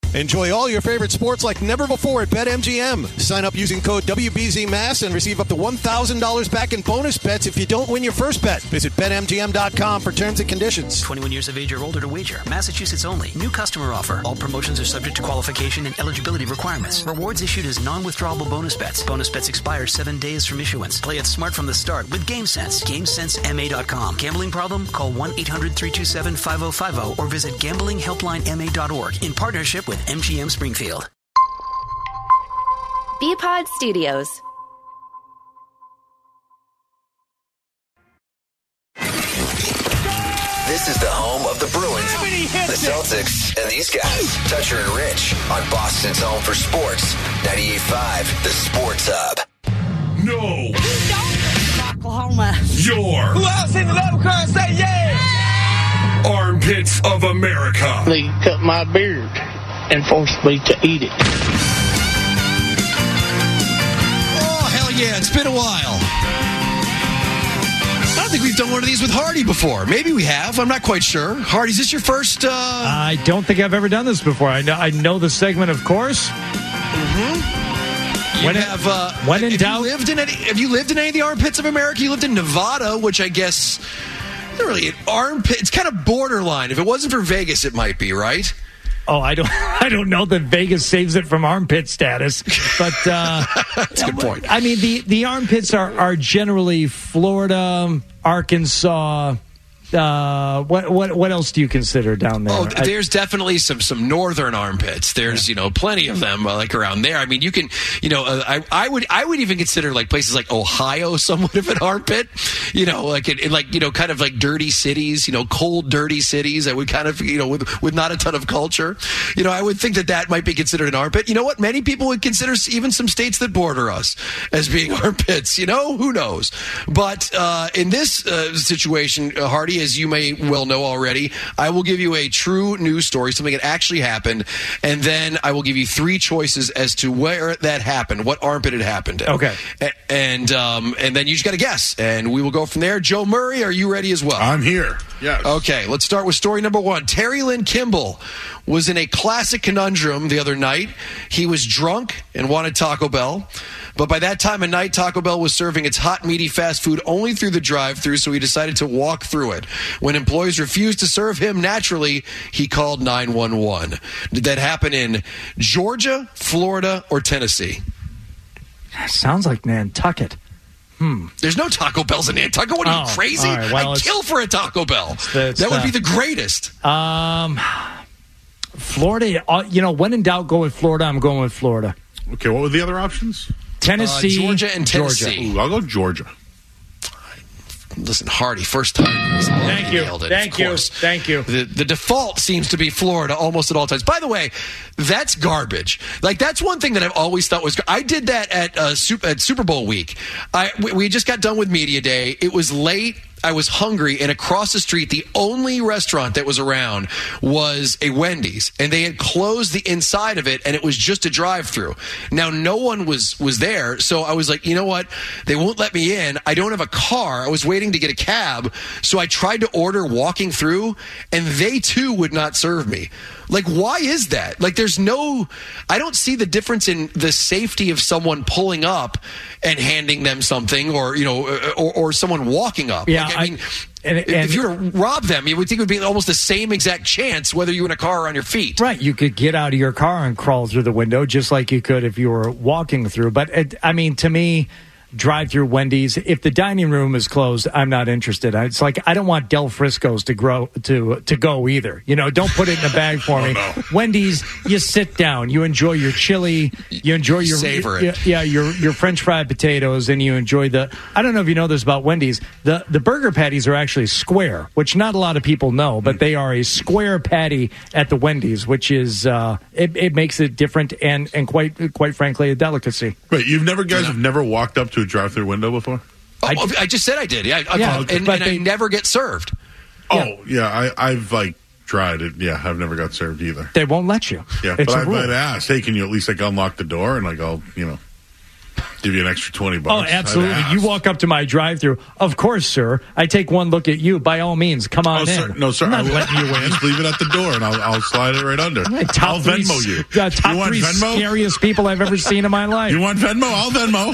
Enjoy all your favorite sports like never before at BetMGM. Sign up using code WBZMass and receive up to $1,000 back in bonus bets if you don't win your first bet. Visit BetMGM.com for terms and conditions. 21 years of age or older to wager. Massachusetts only. New customer offer. All promotions are subject to qualification and eligibility requirements. Rewards issued as non-withdrawable bonus bets. Bonus bets expire 7 days from issuance. Play it smart from the start with GameSense. GameSenseMA.com. Gambling problem? Call 1-800-327-5050 or visit gamblinghelplinema.org in partnership with MGM Springfield. BPod Studios. This is the home of the Bruins, the Celtics, and these guys, Toucher and Rich, on Boston's home for sports, 98.5, The Sports Hub. No. Oklahoma. Your. Who else in the level car say yeah? Armpits of America. They cut my beard and forced me to eat it. Oh, hell yeah, it's been a while. I don't think we've done one of these with Hardy before. Maybe we have. I'm not quite sure. Hardy, is this your first? I don't think I've ever done this before. I know the segment, of course. Mm-hmm. Have you lived in any of the armpits of America? You lived in Nevada, which I guess not really an armpit. It's kind of borderline. If it wasn't for Vegas, it might be, right? Oh, I don't know that Vegas saves it from armpit status, but that's a good point. I mean, the armpits are generally Florida, Arkansas. What else do you consider down there? Oh, there's definitely some northern armpits. There's plenty of them like around there. I mean, you can I would even consider like places like Ohio somewhat of an armpit. Kind of like dirty cities. Cold, dirty cities. I would kind of with not a ton of culture. I would think that might be considered an armpit. You know what? Many people would consider even some states that border us as being armpits. Who knows? But in this situation, Hardy, as you may well know already, I will give you a true news story, something that actually happened, and then I will give you 3 choices as to where that happened, what armpit it happened in. Okay. And then you just got to guess, and we will go from there. Joe Murray, are you ready as well? I'm here. Yes. Okay, let's start with story number 1. Terry Lynn Kimball was in a classic conundrum the other night. He was drunk and wanted Taco Bell. But by that time of night, Taco Bell was serving its hot, meaty fast food only through the drive-thru, so he decided to walk through it. When employees refused to serve him, naturally, he called 911. Did that happen in Georgia, Florida, or Tennessee? Sounds like Nantucket. There's no Taco Bells in Nantucket. What are you, crazy? Right, well, I'd kill for a Taco Bell. That would be the greatest. Florida, when in doubt, go with Florida. I'm going with Florida. Okay, what were the other options? Tennessee, Georgia, and Tennessee. Ooh, I'll go Georgia. Listen, Hardy, first time. Thank you. Nailed it, Thank you. Thank you. The default seems to be Florida almost at all times. By the way, that's garbage. Like, that's one thing that I've always thought was. I did that at Super Bowl week. We just got done with Media Day. It was late. I was hungry, and across the street, the only restaurant that was around was a Wendy's, and they had closed the inside of it, and it was just a drive-through. Now, no one was there, so I was like, you know what? They won't let me in. I don't have a car. I was waiting to get a cab, so I tried to order walking through, and they, too, would not serve me. Like, why is that? Like, I don't see the difference in the safety of someone pulling up and handing them something or someone walking up. Yeah, like, I mean, if you were to rob them, you would think it would be almost the same exact chance whether you were in a car or on your feet. Right. You could get out of your car and crawl through the window just like you could if you were walking through. But, to me, drive-through Wendy's, if the dining room is closed, I'm not interested. It's like I don't want Del Frisco's to go either. Don't put it in a bag for me. No. Wendy's, you sit down, you enjoy your chili, you enjoy your savor it. Your French fried potatoes, and you enjoy I don't know if you know this about Wendy's. The burger patties are actually square, which not a lot of people know, but they are a square patty at the Wendy's, which is it makes it different and quite frankly a delicacy. Wait, guys have never walked up to a drive-through window before? I just said I did. Yeah, I never get served. Oh, yeah, I've tried it. Yeah, I've never got served either. They won't let you. Yeah, but I've asked, hey, can you at least unlock the door and I'll Give you an extra $20. Oh, absolutely. You walk up to my drive-thru. Of course, sir. I take one look at you. By all means, come on in. Sir, no, sir. I'm not letting you in. Just leave it at the door, and I'll slide it right under. I'll Venmo you. Top you want three Venmo? Scariest people I've ever seen in my life. You want Venmo? I'll Venmo.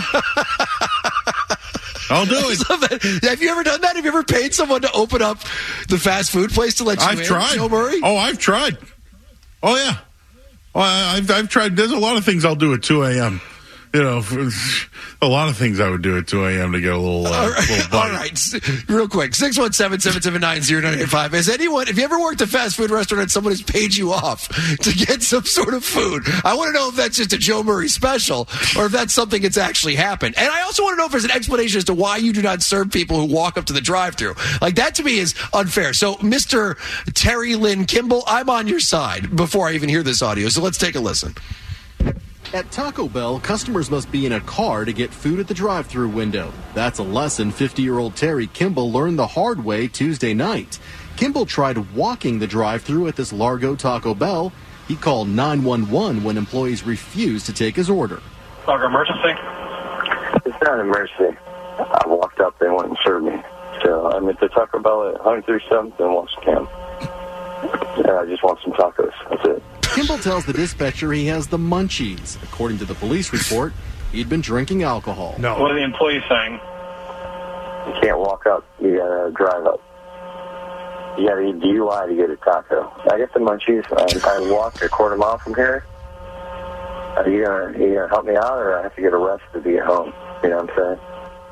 I'll do it. Have you ever done that? Have you ever paid someone to open up the fast food place to let you in? I've tried. Joe Murray? Oh, I've tried. Oh, yeah. Oh, I've tried. There's a lot of things I'll do at 2 a.m. You know, a lot of things I would do at 2 a.m. to get a little bite. All right. Real quick, 617-779-0985. Have you ever worked a fast food restaurant and someone has paid you off to get some sort of food? I want to know if that's just a Joe Murray special or if that's something that's actually happened. And I also want to know if there's an explanation as to why you do not serve people who walk up to the drive-thru. Like, that to me is unfair. So, Mr. Terry Lynn Kimball, I'm on your side before I even hear this audio. So let's take a listen. At Taco Bell, customers must be in a car to get food at the drive-thru window. That's a lesson 50-year-old Terry Kimball learned the hard way Tuesday night. Kimball tried walking the drive-thru at this Largo Taco Bell. He called 911 when employees refused to take his order. Largo emergency? It's not an emergency. I walked up, they went and served me. So I'm at the Taco Bell at 137th and Washington. I just want some tacos. That's it. Kimball tells the dispatcher he has the munchies. According to the police report, he'd been drinking alcohol. No. What are the employees saying? You can't walk up. You gotta drive up. You gotta eat DUI to get a taco. I get the munchies. I walk a quarter mile from here. Are you gonna help me out, or I have to get arrested to get home? You know what I'm saying?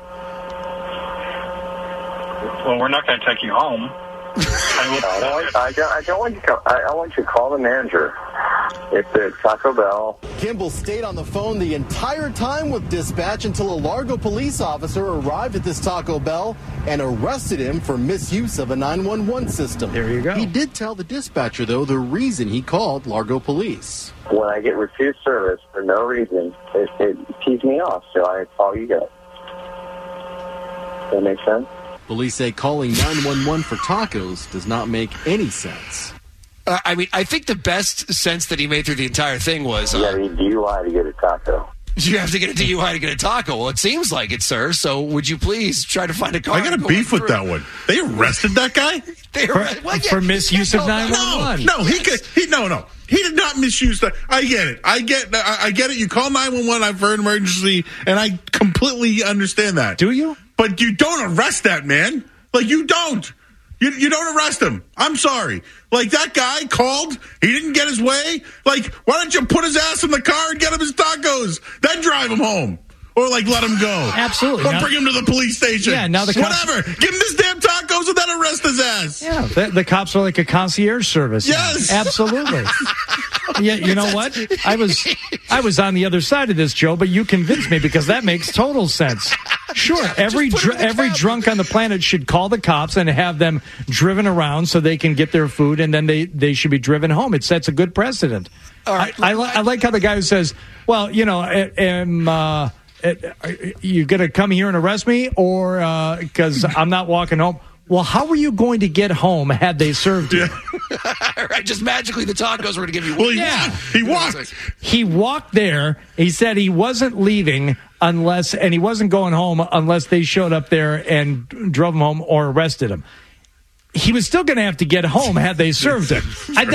Well, we're not going to take you home. I don't want you to come. I want you to call the manager. It's at Taco Bell. Kimball stayed on the phone the entire time with dispatch until a Largo police officer arrived at this Taco Bell and arrested him for misuse of a 911 system. There you go. He did tell the dispatcher, though, the reason he called Largo police. When I get refused service for no reason, it pees me off, so I call you guys. Does that make sense? Police say calling 911 for tacos does not make any sense. I mean, I think the best sense that he made through the entire thing was... you got to need DUI to get a taco. You have to get a DUI to get a taco. Well, it seems like it, sir. So would you please try to find a car? I got a beef with that one. They arrested that guy? For misuse of 911. No, no. He did not misuse that. I get it. I get it. You call 911 for an emergency, and I completely understand that. Do you? But you don't arrest that man. Like, you don't. You don't arrest him. I'm sorry. Like, that guy called. He didn't get his way. Like, why don't you put his ass in the car and get him his tacos? Then drive him home. Or, like, let him go. Absolutely. Or bring him to the police station. Yeah, now the cops... Whatever. Give him his damn tacos and then arrest his ass. Yeah, the cops are like a concierge service. Yes. Absolutely. Yeah, you know what? I was on the other side of this, Joe, but you convinced me because that makes total sense. Sure, every drunk on the planet should call the cops and have them driven around so they can get their food, and then they should be driven home. It sets a good precedent. All right, I like how the guy who says, well, you know, you going to come here and arrest me or because I'm not walking home? Well, how were you going to get home had they served you? Right, just magically the tacos were going to give you one. Well, he walked. He walked there. He said he wasn't leaving and he wasn't going home unless they showed up there and drove him home or arrested him. He was still going to have to get home had they served him.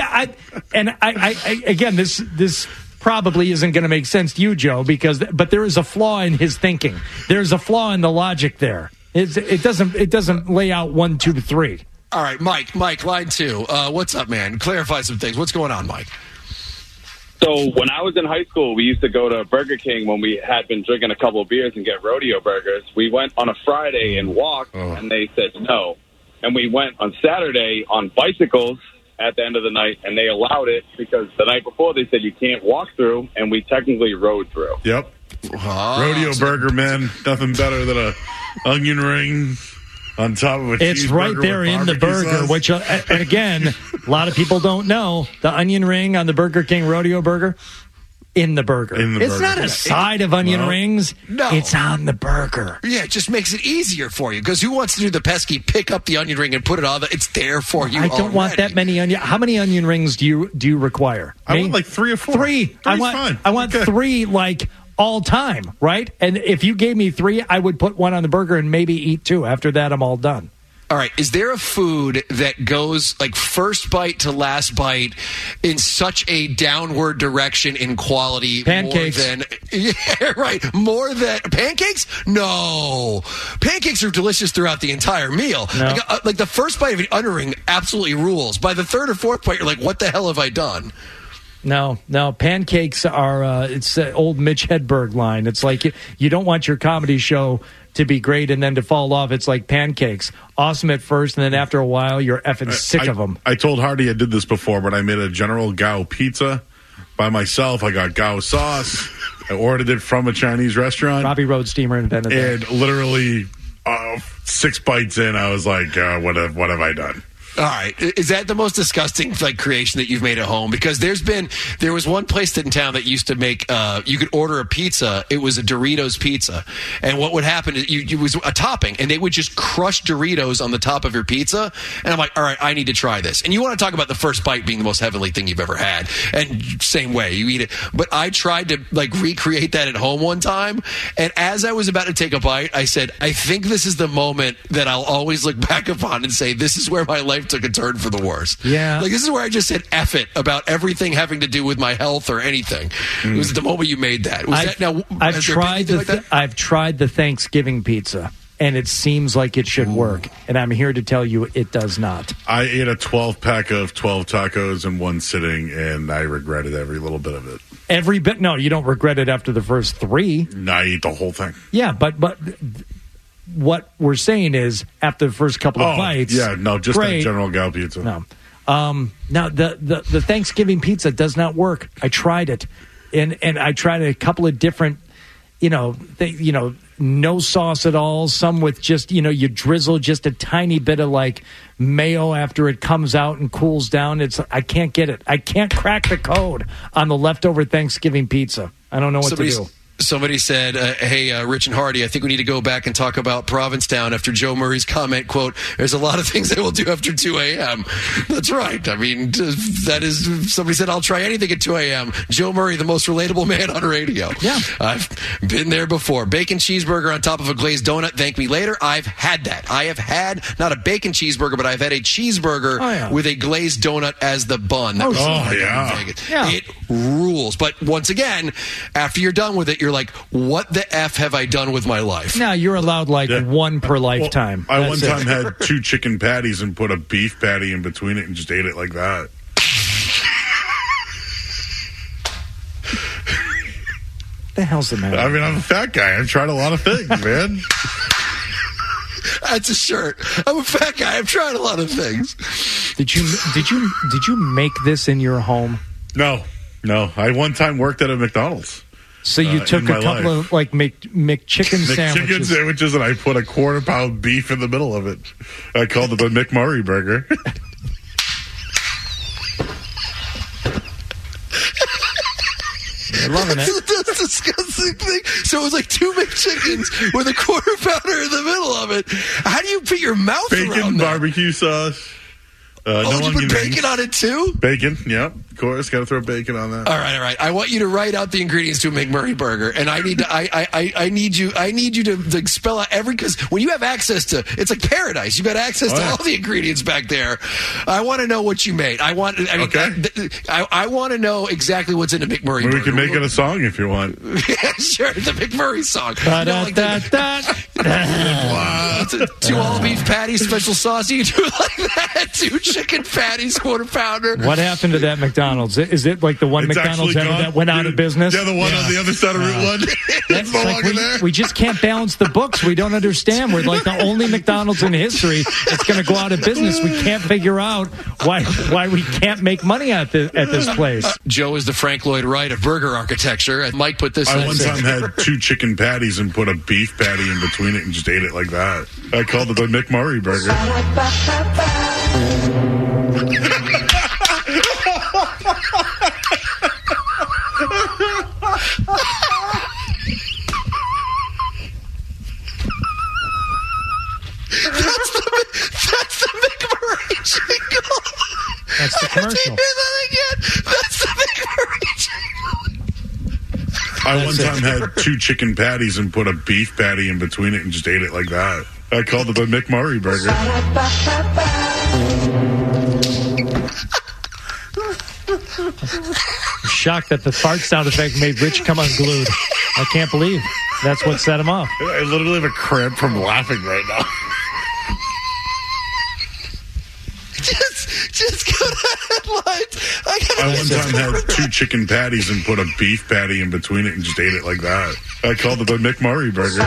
Again, this probably isn't going to make sense to you, Joe, but there is a flaw in his thinking. There's a flaw in the logic there. It doesn't lay out 1, 2, 3. All right, Mike, line 2. What's up, man? Clarify some things. What's going on, Mike? So when I was in high school, we used to go to Burger King when we had been drinking a couple of beers and get rodeo burgers. We went on a Friday and walked, and they said no. And we went on Saturday on bicycles at the end of the night, and they allowed it because the night before they said you can't walk through, and we technically rode through. Yep. Rodeo burger, man. Nothing better than a onion ring on top of a cheeseburger. It's right there in the burger, sauce. which, and again, a lot of people don't know. The onion ring on the Burger King Rodeo burger, in the burger. It's not a side of onion rings. No. It's on the burger. Yeah, it just makes it easier for you because who wants to do the pesky pick up the onion ring and put it on? It's there for you. I don't want that many onion. How many onion rings do you require? I want like 3 or 4. 3. I want 3 like all time, right? And if you gave me 3, I would put 1 on the burger and maybe eat 2. After that, I'm all done. All right. Is there a food that goes like first bite to last bite in such a downward direction in quality? Pancakes. More than pancakes? No. Pancakes are delicious throughout the entire meal. No. Like the first bite of an onion ring absolutely rules. By the third or fourth bite, you're like, what the hell have I done? No, pancakes are, it's the old Mitch Hedberg line. It's like you don't want your comedy show to be great and then to fall off. It's like pancakes. Awesome at first, and then after a while, you're effing sick of them. I told Hardy I did this before, but I made a General Gao pizza by myself. I got Gao sauce. I ordered it from a Chinese restaurant. Robbie Road Steamer invented that. And literally 6 bites in, I was like, what have I done? All right. Is that the most disgusting creation that you've made at home? Because there was one place in town that used to make, you could order a pizza. It was a Doritos pizza. And what would happen is it was a topping, and they would just crush Doritos on the top of your pizza. And I'm like, all right, I need to try this. And you want to talk about the first bite being the most heavenly thing you've ever had. And same way, you eat it. But I tried to recreate that at home one time. And as I was about to take a bite, I said, I think this is the moment that I'll always look back upon and say, this is where my life took a turn for the worst. Yeah. This is where I just said F it about everything having to do with my health or anything. It was the moment you made that. I've tried the Thanksgiving pizza, and it seems like it should work. And I'm here to tell you it does not. I ate a 12-pack of 12 tacos in one sitting, and I regretted every little bit of it. Every bit? No, you don't regret it after the first 3. No, I ate the whole thing. Yeah, but what we're saying is after the first couple of bites. Yeah, no, just great. that General Gao pizza. No. Now, the Thanksgiving pizza does not work. I tried it. And I tried a couple of different, no sauce at all. Some with just, you drizzle just a tiny bit of mayo after it comes out and cools down. I can't get it. I can't crack the code on the leftover Thanksgiving pizza. I don't know what to do. Somebody said, hey, Rich and Hardy, I think we need to go back and talk about Provincetown after Joe Murray's comment, quote, there's a lot of things they will do after 2 a.m. That's right. I mean, that is, somebody said, I'll try anything at 2 a.m. Joe Murray, the most relatable man on radio. Yeah. I've been there before. Bacon cheeseburger on top of a glazed donut. Thank me later. I've had that. I have had not a bacon cheeseburger, but I've had a cheeseburger with a glazed donut as the bun. That was yeah. It rules. But once again, after you're done with it, you're like, what the F have I done with my life? Now, you're allowed one per lifetime. I one time had 2 chicken patties and put a beef patty in between it and just ate it like that. The hell's the matter? I mean, I'm a fat guy. I've tried a lot of things, man. That's a shirt. I'm a fat guy. I've tried a lot of things. Did you make this in your home? No. I one time worked at a McDonald's. So you took a couple of McChicken sandwiches, and I put a 1/4 pound beef in the middle of it. I called it the McMurray burger. You're loving it. That's a disgusting thing. So it was 2 McChickens with a 1/4 pounder in the middle of it. How do you put your mouth around that? Bacon, barbecue sauce. Did you put bacon on it too? Bacon, yeah, of course. Got to throw bacon on that. All right. I want you to write out the ingredients to a McMurray burger, and I need you to spell out because when you have access to, it's like paradise. You've got access to all the ingredients back there. I want to know what you made. I want to know exactly what's in a McMurray burger. We can make it a song if you want. Yeah, sure, the McMurray song. 2 all beef patties, special sauce. You can do it like that. 2 chicken patties, 1/4 pounder. What happened to that McDonald's? Is it like the one McDonald's that went out of business? Yeah, the one on the other side of Route 1. It's no longer there. We just can't balance the books. We don't understand. We're like the only McDonald's in history that's going to go out of business. We can't figure out why we can't make money at this place. Joe is the Frank Lloyd Wright of burger architecture. And Mike put this. I one time had 2 chicken patties and put a beef patty in between it and just ate it like that. I called it the McMurray burger. That's the McMurray jingle. That's the commercial. Hear that again? That's the McMurray jingle. I one time had 2 chicken patties and put a beef patty in between it and just ate it like that. I called it the McMurray burger. I'm shocked that the fart sound effect made Rich come unglued. I can't believe that's what set him off. I literally have a cramp from laughing right now. Just go to headlines. I one time had 2 chicken patties and put a beef patty in between it and just ate it like that. I called it the McMurray burger.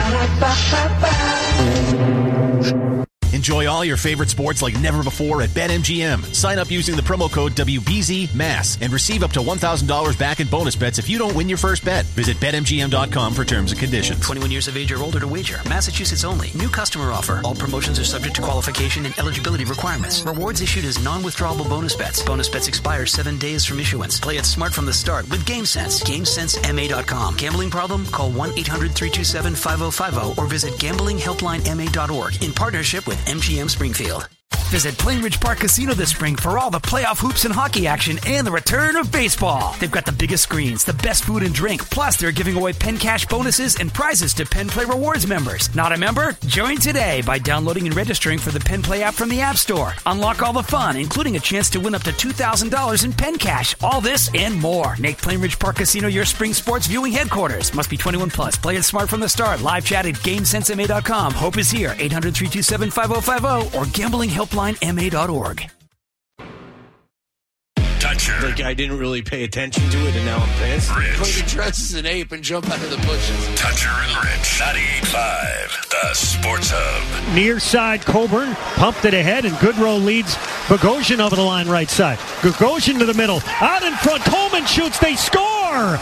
Enjoy all your favorite sports like never before at BetMGM. Sign up using the promo code WBZMASS and receive up to $1,000 back in bonus bets if you don't win your first bet. Visit BetMGM.com for terms and conditions. 21 years of age or older to wager. Massachusetts only. New customer offer. All promotions are subject to qualification and eligibility requirements. Rewards issued as non-withdrawable bonus bets. Bonus bets expire 7 days from issuance. Play it smart from the start with GameSense. GameSenseMA.com. Gambling problem? Call 1-800-327-5050 or visit gamblinghelplinema.org in partnership with MGM Springfield. Visit Plainridge Park Casino this spring for all the playoff hoops and hockey action and the return of baseball. They've got the biggest screens, the best food and drink, plus they're giving away Penn Cash bonuses and prizes to Penn Play Rewards members. Not a member? Join today by downloading and registering for the Penn Play app from the App Store. Unlock all the fun, including a chance to win up to $2,000 in Penn Cash. All this and more. Make Plainridge Park Casino your spring sports viewing headquarters. Must be 21 plus. Play it smart from the start. Live chat at GameSenseMA.com. Hope is here. 800-327-5050 or gamblinghelplinema.org. Toucher. Like I didn't really pay attention to it, and now I'm pissed. Go to dress as an ape and jump out of the bushes. Toucher and Rich. 98.5, the Sports Hub. Near side, Coburn pumped it ahead, and Goodrow leads Bogosian over the line right side. Bogosian to the middle. Out in front, Coleman shoots. They score!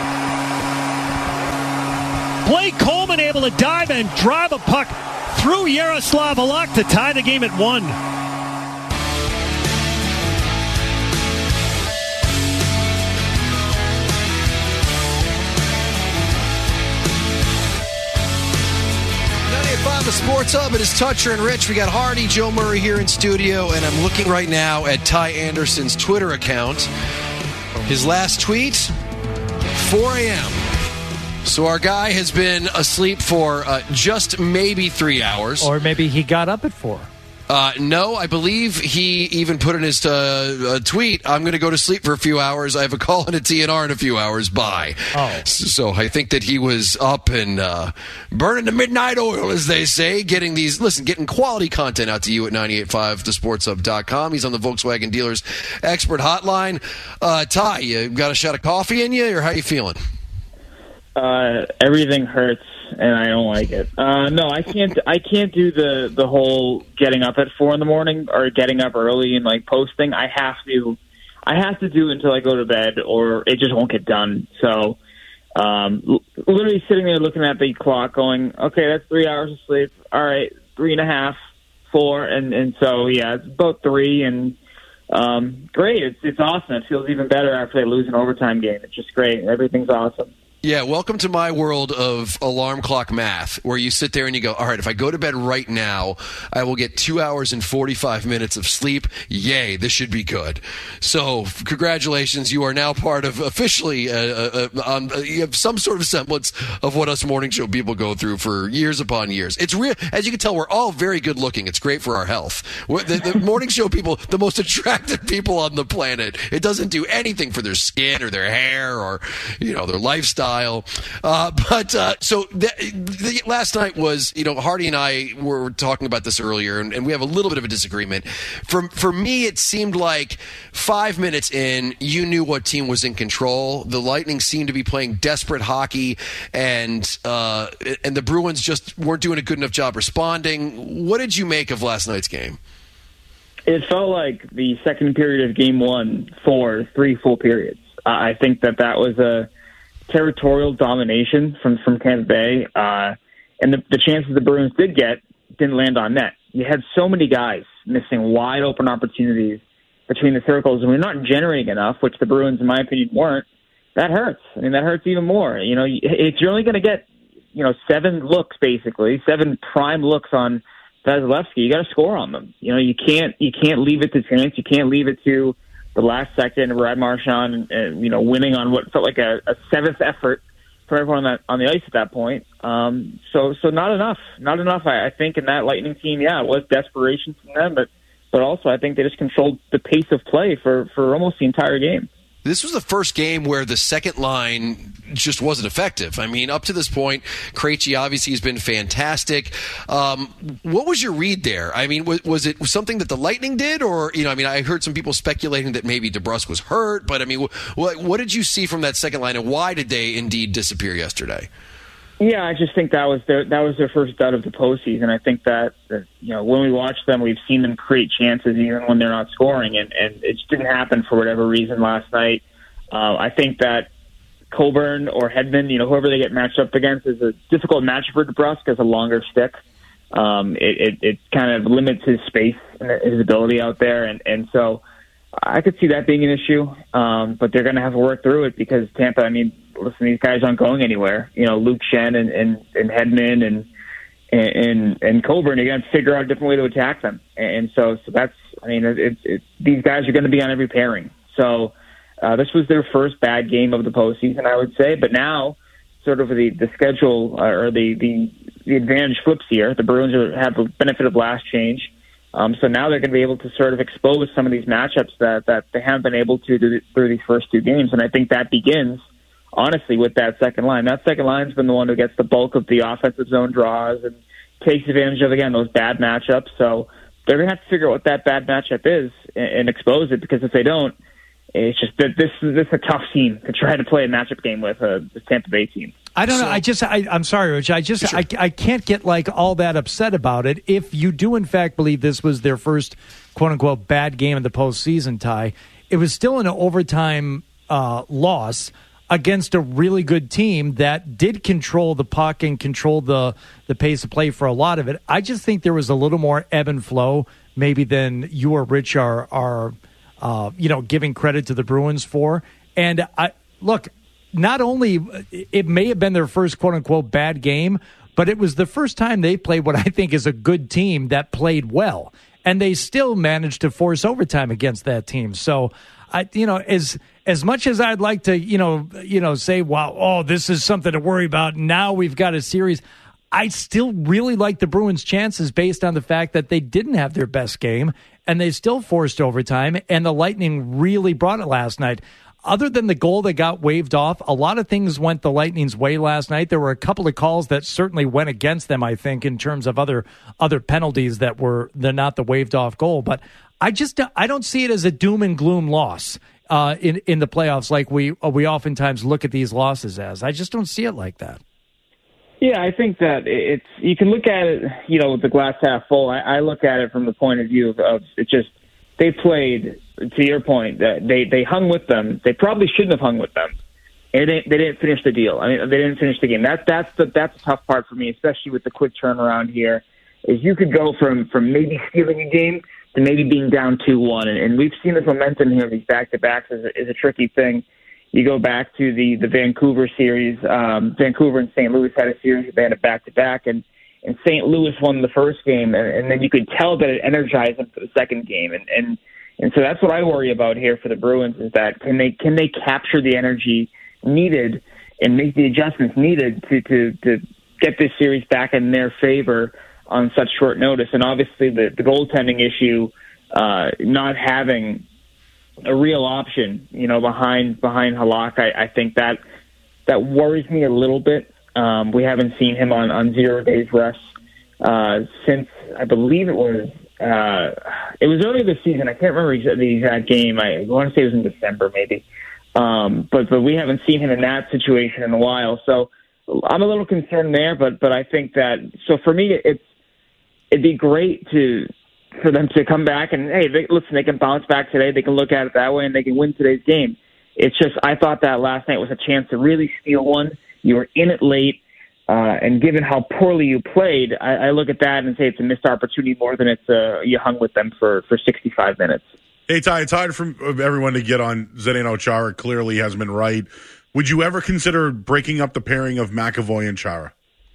Blake Coleman able to dive and drive a puck through Yaroslav Halak to tie the game at 1. The Sports Hub. It is Toucher and Rich. We got Hardy, Joe Murray here in studio, and I'm looking right now at Ty Anderson's Twitter account. His last tweet, 4 a.m. So our guy has been asleep for just maybe 3 hours. Or maybe he got up at 4. No, I believe he even put in his tweet, I'm going to go to sleep for a few hours. I have a call in a TNR in a few hours. Bye. Oh. So I think that he was up and burning the midnight oil, as they say, getting quality content out to you at 98.5thesportshub.com. He's on the Volkswagen Dealers Expert Hotline. Ty, you got a shot of coffee in you, or how you feeling? Everything hurts, and I don't like it. No, I can't do the whole getting up at 4 in the morning or getting up early and like posting. I have to do it until I go to bed, or it just won't get done. So, literally sitting there looking at the clock, going, okay, that's 3 hours of sleep. All right, 3.5, 4, and so yeah, it's about 3, and great. It's awesome. It feels even better after they lose an overtime game. It's just great. Everything's awesome. Yeah, welcome to my world of alarm clock math, where you sit there and you go, all right, if I go to bed right now, I will get 2 hours and 45 minutes of sleep. Yay, this should be good. So, congratulations. You are now part of officially, you have some sort of semblance of what us morning show people go through for years upon years. It's real. As you can tell, we're all very good looking. It's great for our health. The morning show people, the most attractive people on the planet. It doesn't do anything for their skin or their hair or, their lifestyle. So last night was, Hardy and I were talking about this earlier, and we have a little bit of a disagreement. For me, it seemed like 5 minutes in, you knew what team was in control. The Lightning seemed to be playing desperate hockey, and the Bruins just weren't doing a good enough job responding. What did you make of last night's game? It felt like the second period of Game 1 for 3 full periods. I think that was a territorial domination from Tampa Bay, and the chances the Bruins did get didn't land on net. You had so many guys missing wide open opportunities between the circles, and we're not generating enough, which the Bruins, in my opinion, weren't. That hurts. I mean, that hurts even more. If you're only going to get 7 looks, basically 7 prime looks on Vasilevsky, you got to score on them. You can't leave it to chance. You can't leave it to the last second, Brad Marchand, winning on what felt like a 7th effort for everyone on the ice at that point. So not enough. Not enough, I think, in that Lightning team. Yeah, it was desperation from them, but also I think they just controlled the pace of play for almost the entire game. This was the first game where the second line just wasn't effective. I mean, up to this point, Krejci obviously has been fantastic. What was your read there? I mean, was it something that the Lightning did? Or, I heard some people speculating that maybe DeBrusk was hurt. But, I mean, what did you see from that second line, and why did they indeed disappear yesterday? Yeah, I just think that was their first dud of the postseason. I think that when we watch them, we've seen them create chances even when they're not scoring, and it just didn't happen for whatever reason last night. I think that Coburn or Hedman, whoever they get matched up against, is a difficult match for DeBrusk as a longer stick. It kind of limits his space and his ability out there, and so I could see that being an issue. But they're going to have to work through it because Tampa, I mean, listen, these guys aren't going anywhere. Luke Shen and Hedman and Coburn, you got to figure out a different way to attack them. And so that's, I mean, these guys are going to be on every pairing. So this was their first bad game of the postseason, I would say. But now, sort of the schedule or the advantage flips here. The Bruins have the benefit of last change. So now they're going to be able to sort of expose some of these matchups that they haven't been able to do through these first two games. And I think that begins, honestly, with that second line. That second line's been the one who gets the bulk of the offensive zone draws and takes advantage of, again, those bad matchups. So they're going to have to figure out what that bad matchup is and expose it, because if they don't, it's just that this is a tough team to try to play a matchup game with the Tampa Bay team. I don't know. I'm sorry, Rich. I can't get all that upset about it. If you do in fact believe this was their first quote unquote bad game of the postseason, Ty, it was still an overtime loss against a really good team that did control the puck and control the pace of play for a lot of it. I just think there was a little more ebb and flow maybe than you or Rich are giving credit to the Bruins for. And look, not only it may have been their first quote unquote bad game, but it was the first time they played what I think is a good team that played well, and they still managed to force overtime against that team. So as much as I'd like to, say, wow, this is something to worry about. Now we've got a series. I still really like the Bruins' chances based on the fact that they didn't have their best game and they still forced overtime, and the Lightning really brought it last night. Other than the goal that got waved off, a lot of things went the Lightning's way last night. There were a couple of calls that certainly went against them, I think, in terms of other penalties that were not the waved off goal. But I don't see it as a doom and gloom loss in the playoffs like we oftentimes look at these losses as. I just don't see it like that. Yeah, I think that you can look at it, with the glass half full. I look at it from the point of view of it just, they played, to your point, they hung with them. They probably shouldn't have hung with them. And they didn't finish the deal. I mean, they didn't finish the game. That's the tough part for me, especially with the quick turnaround here, is you could go from maybe stealing a game to maybe being down 2-1. And we've seen this momentum here, these back-to-backs is a tricky thing. You go back to the Vancouver series. Vancouver and St. Louis had a series. They had a back-to-back, and St. Louis won the first game, and then you could tell that it energized them for the second game. And so that's what I worry about here for the Bruins, is that can they capture the energy needed and make the adjustments needed to get this series back in their favor on such short notice. And obviously the goaltending issue, not having a real option, behind Halak, I think that worries me a little bit. We haven't seen him on 0 days rest since, I believe it was earlier this season. I can't remember the exact game. I want to say it was in December maybe. But we haven't seen him in that situation in a while. So I'm a little concerned there, but I think that, so for me, it'd be great for them to come back and, hey, they can bounce back today. They can look at it that way, and they can win today's game. It's just, I thought that last night was a chance to really steal one. You were in it late, and given how poorly you played, I look at that and say it's a missed opportunity more than it's you hung with them for 65 minutes. Hey, Ty, it's hard for everyone to get on Zdeno Chara. Clearly hasn't been right. Would you ever consider breaking up the pairing of McAvoy and Chara?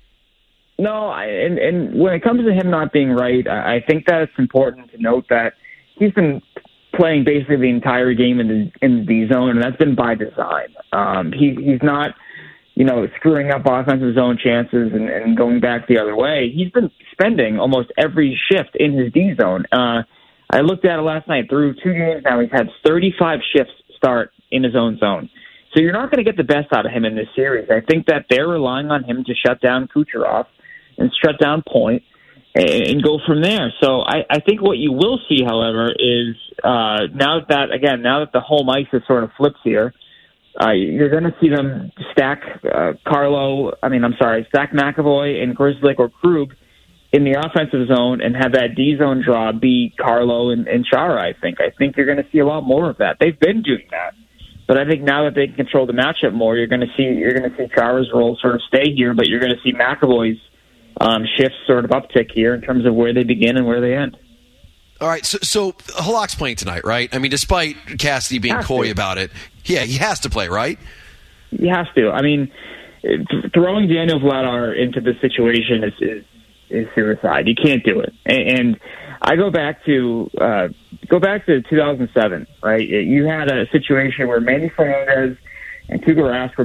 No, and when it comes to him not being right, I think that it's important to note that he's been playing basically the entire game in the zone, and that's been by design. He's not, screwing up offensive zone chances and going back the other way. He's been spending almost every shift in his D zone. I looked at it last night. Through 2 games now, he's had 35 shifts start in his own zone. So you're not going to get the best out of him in this series. I think that they're relying on him to shut down Kucherov and shut down Point and go from there. So I think what you will see, however, is now that the home ice is sort of flips here, you're going to see them stack McAvoy and Grzelcyk or Krug in the offensive zone and have that D zone draw be Carlo and Chara. I think you're going to see a lot more of that. They've been doing that, but I think now that they can control the matchup more, you're going to see Chara's role sort of stay here, but you're going to see McAvoy's shifts sort of uptick here in terms of where they begin and where they end. All right, so Halak's playing tonight, right? I mean, despite Cassidy being coy about it, yeah, he has to play, right? He has to. I mean, throwing Daniel Vladar into this situation is suicide. You can't do it. And I go back to 2007, right? You had a situation where Manny Fernandez and Tim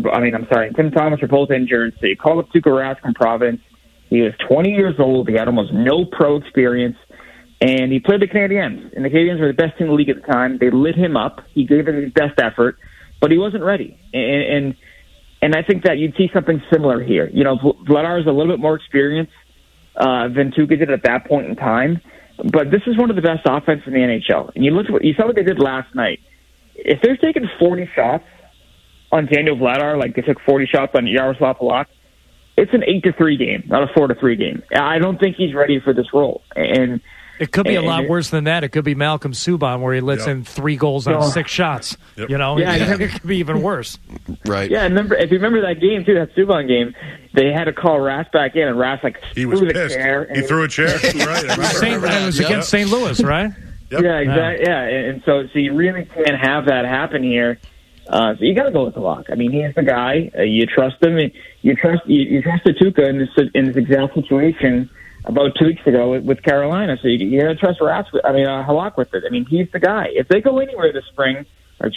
Thomas were both injured. So you called up Tuukka Rask from Providence. He was 20 years old. He had almost no pro experience. And he played the Canadiens. And the Canadiens were the best team in the league at the time. They lit him up. He gave it his best effort, but he wasn't ready. And I think that you'd see something similar here. Vladar is a little bit more experienced than Tuukka did at that point in time. But this is one of the best offenses in the NHL. And you saw what they did last night. If they're taking 40 shots on Daniel Vladar, like they took 40 shots on Yaroslav Halak, it's an 8-3 game, not a 4-3 game. I don't think he's ready for this role. And it could be a lot worse than that. It could be Malcolm Subban, where he lets in 3 goals on 6 shots. Yep. It could be even worse. Right. Yeah, if you remember that game, too, that Subban game, they had to call Rask back in, and Rask, he was pissed. He threw a chair. Right. It was against St. Louis, right? Yep. Yeah, exactly. Yeah, and so you really can't have that happen here. So you got to go with the lock. I mean, he's the guy. You trust him. You trust the Tuukka in this exact situation about 2 weeks ago with Carolina. So you got to trust Halak with it. I mean, he's the guy. If they go anywhere this spring,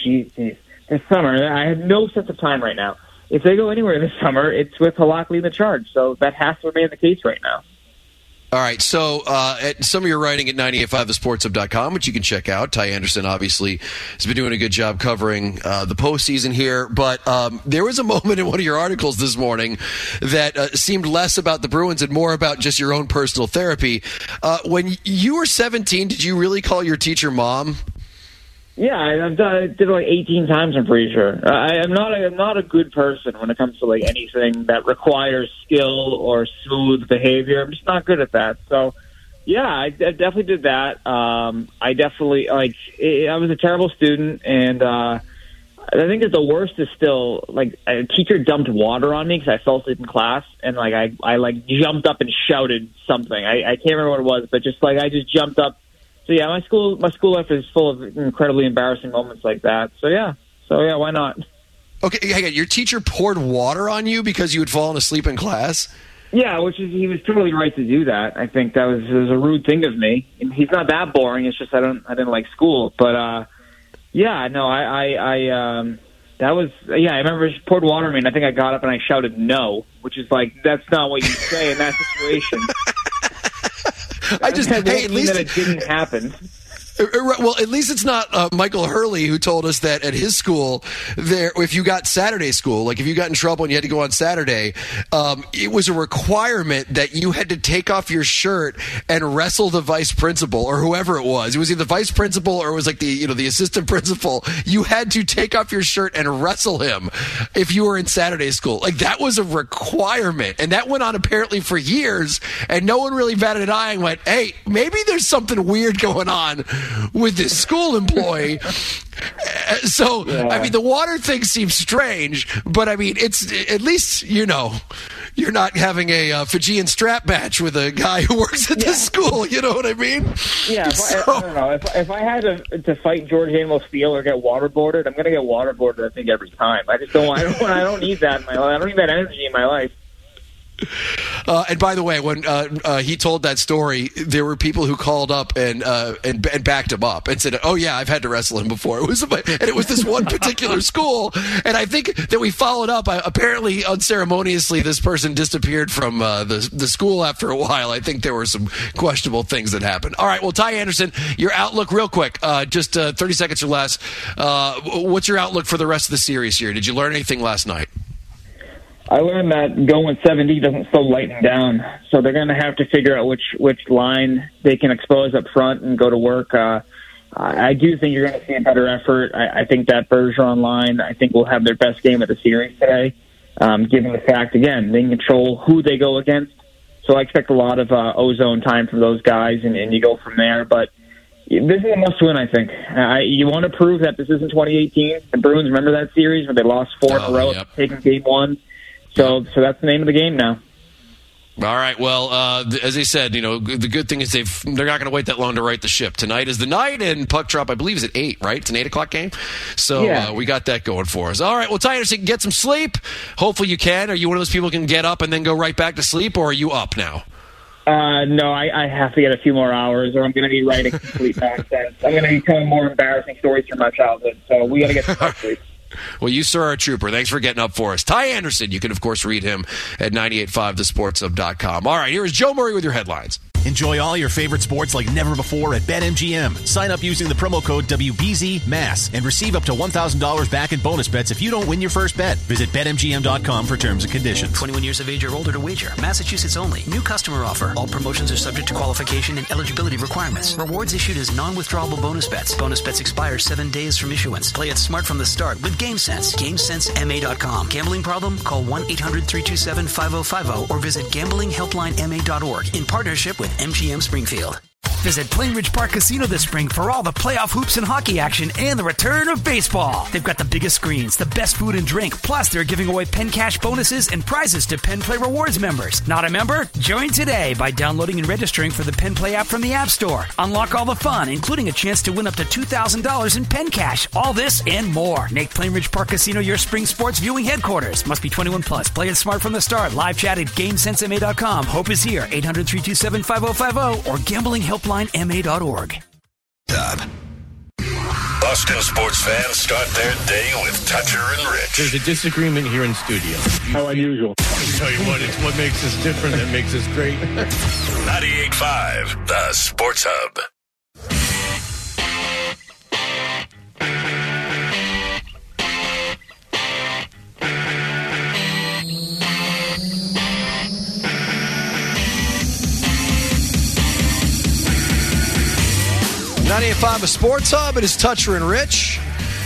this summer, I have no sense of time right now. If they go anywhere this summer, it's with Halak leading the charge. So that has to remain the case right now. All right, so some of your writing at 985thesportshub.com, which you can check out. Ty Anderson, obviously, has been doing a good job covering the postseason here. But there was a moment in one of your articles this morning that seemed less about the Bruins and more about just your own personal therapy. When you were 17, did you really call your teacher Mom? Yeah, I did it like 18 times, I'm pretty sure. I'm not a good person when it comes to like anything that requires skill or smooth behavior. I'm just not good at that. So, yeah, I definitely did that. I definitely, I was a terrible student, and I think that the worst is still, like, a teacher dumped water on me because I fell asleep in class, and, I jumped up and shouted something. I can't remember what it was, but I just jumped up. So yeah, my school life is full of incredibly embarrassing moments like that. So yeah, why not? Okay, your teacher poured water on you because you had fallen asleep in class? Yeah, he was totally right to do that. I think it was a rude thing of me. And he's not that boring. It's just I didn't like school. But I remember she poured water on me, and I think I got up and I shouted no, which is that's not what you say in that situation. At least that it didn't happen. Well, at least it's not Michael Hurley who told us that at his school, if you got Saturday school, like if you got in trouble and you had to go on Saturday, it was a requirement that you had to take off your shirt and wrestle the vice principal or whoever it was. It was either the vice principal or it was like the assistant principal. You had to take off your shirt and wrestle him if you were in Saturday school. Like that was a requirement, and that went on apparently for years, and no one really batted an eye and went, "Hey, maybe there's something weird going on with this school employee." So, yeah. I mean, the water thing seems strange, but I mean, it's at least, you're not having a Fijian strap match with a guy who works at the school. You know what I mean? Yeah, I don't know. If I had to fight George Animal Steel or get waterboarded, I'm going to get waterboarded, I think, every time. I just don't need that in my life. I don't need that energy in my life. And by the way, when he told that story, there were people who called up and backed him up and said, "Oh yeah, I've had to wrestle him before." It was this one particular school, and I think that we followed up. Apparently, unceremoniously, this person disappeared from the school after a while. I think there were some questionable things that happened. All right, well, Ty Anderson, your outlook, real quick, just 30 seconds or less. What's your outlook for the rest of the series here? Did you learn anything last night? I learned that going with 7D doesn't slow lightning down, so they're going to have to figure out which line they can expose up front and go to work. I do think you're going to see a better effort. I think that Bergeron line, I think, will have their best game of the series today, given the fact, again, they can control who they go against. So I expect a lot of ozone time from those guys, and you go from there. But this is a must-win, I think. You want to prove that this isn't 2018. The Bruins, remember that series where they lost 4 in a row, taking game 1? So that's the name of the game now. All right. Well, as I said, the good thing is they're not going to wait that long to right the ship. Tonight is the night, and puck drop, I believe, is at 8, right? It's an 8 o'clock game. So we got that going for us. All right. Well, Ty Anderson, get some sleep. Hopefully you can. Are you one of those people who can get up and then go right back to sleep, or are you up now? No, I have to get a few more hours, or I'm going to be writing complete nonsense. I'm going to be telling more embarrassing stories from my childhood, so we got to get some sleep. Well, you, sir, are a trooper. Thanks for getting up for us. Ty Anderson, you can, of course, read him at 985thesportshub.com. All right, here is Joe Murray with your headlines. Enjoy all your favorite sports like never before at BetMGM. Sign up using the promo code WBZMASS and receive up to $1,000 back in bonus bets if you don't win your first bet. Visit BetMGM.com for terms and conditions. 21 years of age or older to wager. Massachusetts only. New customer offer. All promotions are subject to qualification and eligibility requirements. Rewards issued as non-withdrawable bonus bets. Bonus bets expire 7 days from issuance. Play it smart from the start with GameSense. GameSenseMA.com. Gambling problem? Call 1-800-327-5050 or visit gamblinghelplinema.org in partnership with MGM Springfield. Visit Plainridge Park Casino this spring for all the playoff hoops and hockey action and the return of baseball. They've got the biggest screens, the best food and drink, plus they're giving away Penn Cash bonuses and prizes to Penn Play Rewards members. Not a member? Join today by downloading and registering for the Penn Play app from the App Store. Unlock all the fun, including a chance to win up to $2,000 in Penn Cash. All this and more. Make Plainridge Park Casino your spring sports viewing headquarters. Must be 21 plus. Play it smart from the start. Live chat at GameSenseMA.com. Hope is here. 800-327-5050 or gamblinghelplinema.org. Boston sports fans start their day with Toucher and Rich. There's a disagreement here in studio. How unusual. I'll tell you what, it's what makes us different that makes us great. 98.5, the Sports Hub. .98.5 a Sports Hub. It is Toucher and Rich.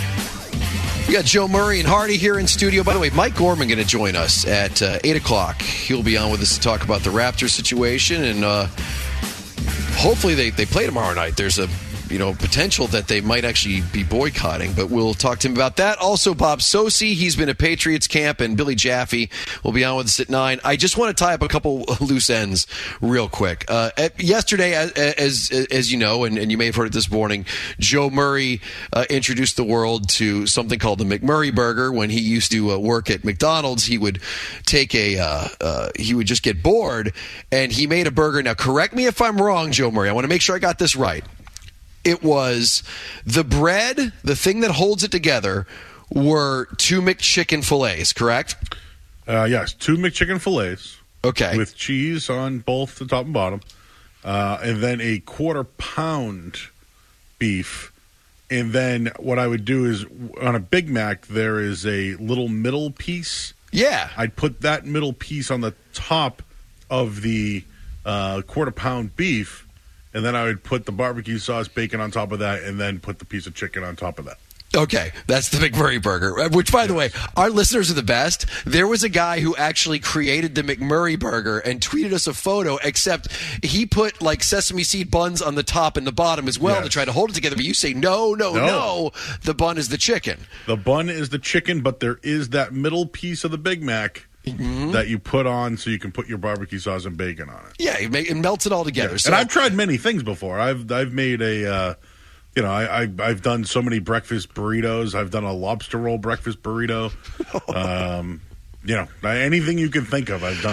We got Joe Murray and Hardy here in studio. By the way, Mike Gorman going to join us at 8 o'clock. He'll be on with us to talk about the Raptors situation, and hopefully they play tomorrow night. There's a potential that they might actually be boycotting, but we'll talk to him about that. Also, Bob Sosi, he's been at Patriots camp, and Billy Jaffe will be on with us at 9. I just want to tie up a couple loose ends real quick. Yesterday, as you know, and you may have heard it this morning, Joe Murray introduced the world to something called the McMurray Burger. When he used to work at McDonald's, he would take he would just get bored, and he made a burger. Now, correct me if I'm wrong, Joe Murray. I want to make sure I got this right. It was the bread, the thing that holds it together, were 2 McChicken fillets, correct? Yes, 2 McChicken fillets. Okay. With cheese on both the top and bottom. And then a 1/4 pound beef. And then what I would do is, on a Big Mac, there is a little middle piece. Yeah. I'd put that middle piece on the top of the 1/4 pound beef. And then I would put the barbecue sauce, bacon on top of that, and then put the piece of chicken on top of that. Okay, that's the McMurray Burger, which, by the way, our listeners are the best. There was a guy who actually created the McMurray Burger and tweeted us a photo, except he put, like, sesame seed buns on the top and the bottom as well to try to hold it together. But you say, no, the bun is the chicken. The bun is the chicken, but there is that middle piece of the Big Mac that you put on so you can put your barbecue sauce and bacon on it. Yeah, it melts it all together. Yeah. So, and I've tried many things before. I've made a, I've done so many breakfast burritos. I've done a lobster roll breakfast burrito. Anything you can think of, I've done that.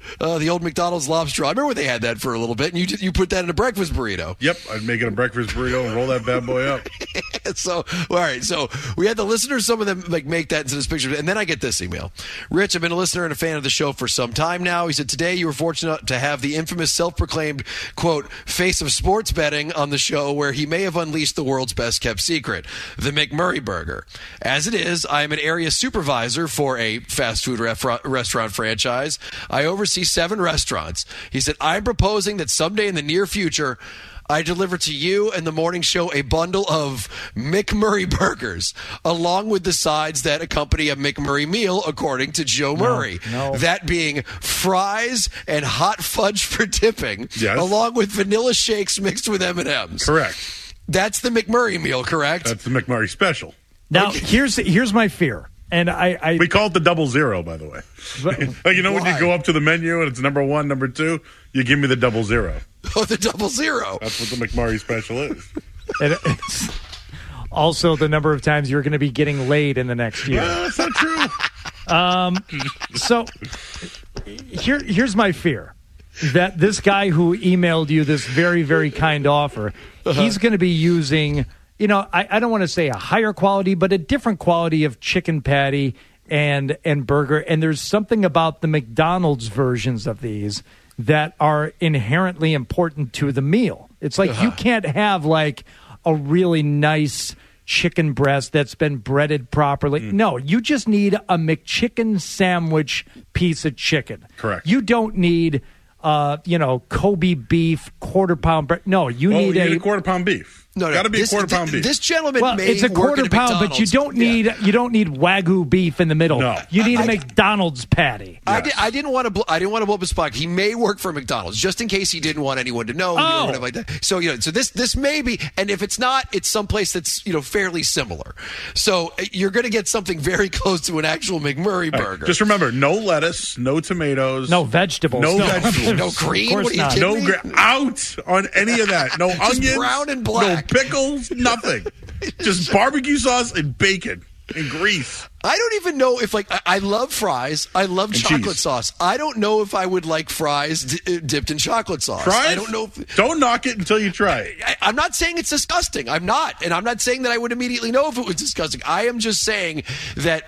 The old McDonald's lobster. I remember when they had that for a little bit, and you put that in a breakfast burrito. Yep, I'd make it a breakfast burrito and roll that bad boy up. So, all right. So we had the listeners, some of them make that into this picture. And then I get this email. Rich, I've been a listener and a fan of the show for some time now. He said, today you were fortunate to have the infamous self-proclaimed, quote, face of sports betting on the show where he may have unleashed the world's best kept secret, the McMurray Burger. As it is, I am an area supervisor for a fast food restaurant franchise. I oversee 7 restaurants. He said, I'm proposing that someday in the near future, I deliver to you and the morning show a bundle of McMurray burgers, along with the sides that accompany a McMurray meal, according to Joe Murray. No. That being fries and hot fudge for dipping, along with vanilla shakes mixed with M&Ms. Correct. That's the McMurray meal, correct? That's the McMurray special. Now, here's my fear. And we call it the 00, by the way. Like, you know, when you go up to the menu and it's number 1, number 2, you give me the 00. Oh, the 00. That's what the McMurray special is. And it's also the number of times you're going to be getting laid in the next year. Well, that's not true. So here's my fear. That this guy who emailed you this very, very kind offer, he's going to be using... You know, I don't want to say a higher quality, but a different quality of chicken patty and burger. And there's something about the McDonald's versions of these that are inherently important to the meal. It's like you can't have like a really nice chicken breast that's been breaded properly. No, you just need a McChicken sandwich piece of chicken. Correct. You don't need, Kobe beef, quarter-pound bread. No, you need a quarter-pound beef. No, got to be a quarter-pound beef. This gentleman may it's a quarter pound, but you don't need Wagyu beef in the middle. No. You need a McDonald's patty. Yes. I didn't want to blow up his spot. He may work for McDonald's, just in case he didn't want anyone to know. Or whatever like that. So so this may be, and if it's not, it's someplace that's fairly similar. So you're going to get something very close to an actual McMurray burger. Just remember, no lettuce, no tomatoes, no vegetables, no green. What are you kidding me? Out on any of that. No onions, brown and black. No pickles, nothing. Just barbecue sauce and bacon and grease. I don't even know if, I love fries. I love and chocolate cheese. sauce. I don't know if I would like fries dipped in chocolate sauce. Try it? I don't know. Don't knock it until you try it. I'm not saying it's disgusting. I'm not. And I'm not saying that I would immediately know if it was disgusting. I am just saying that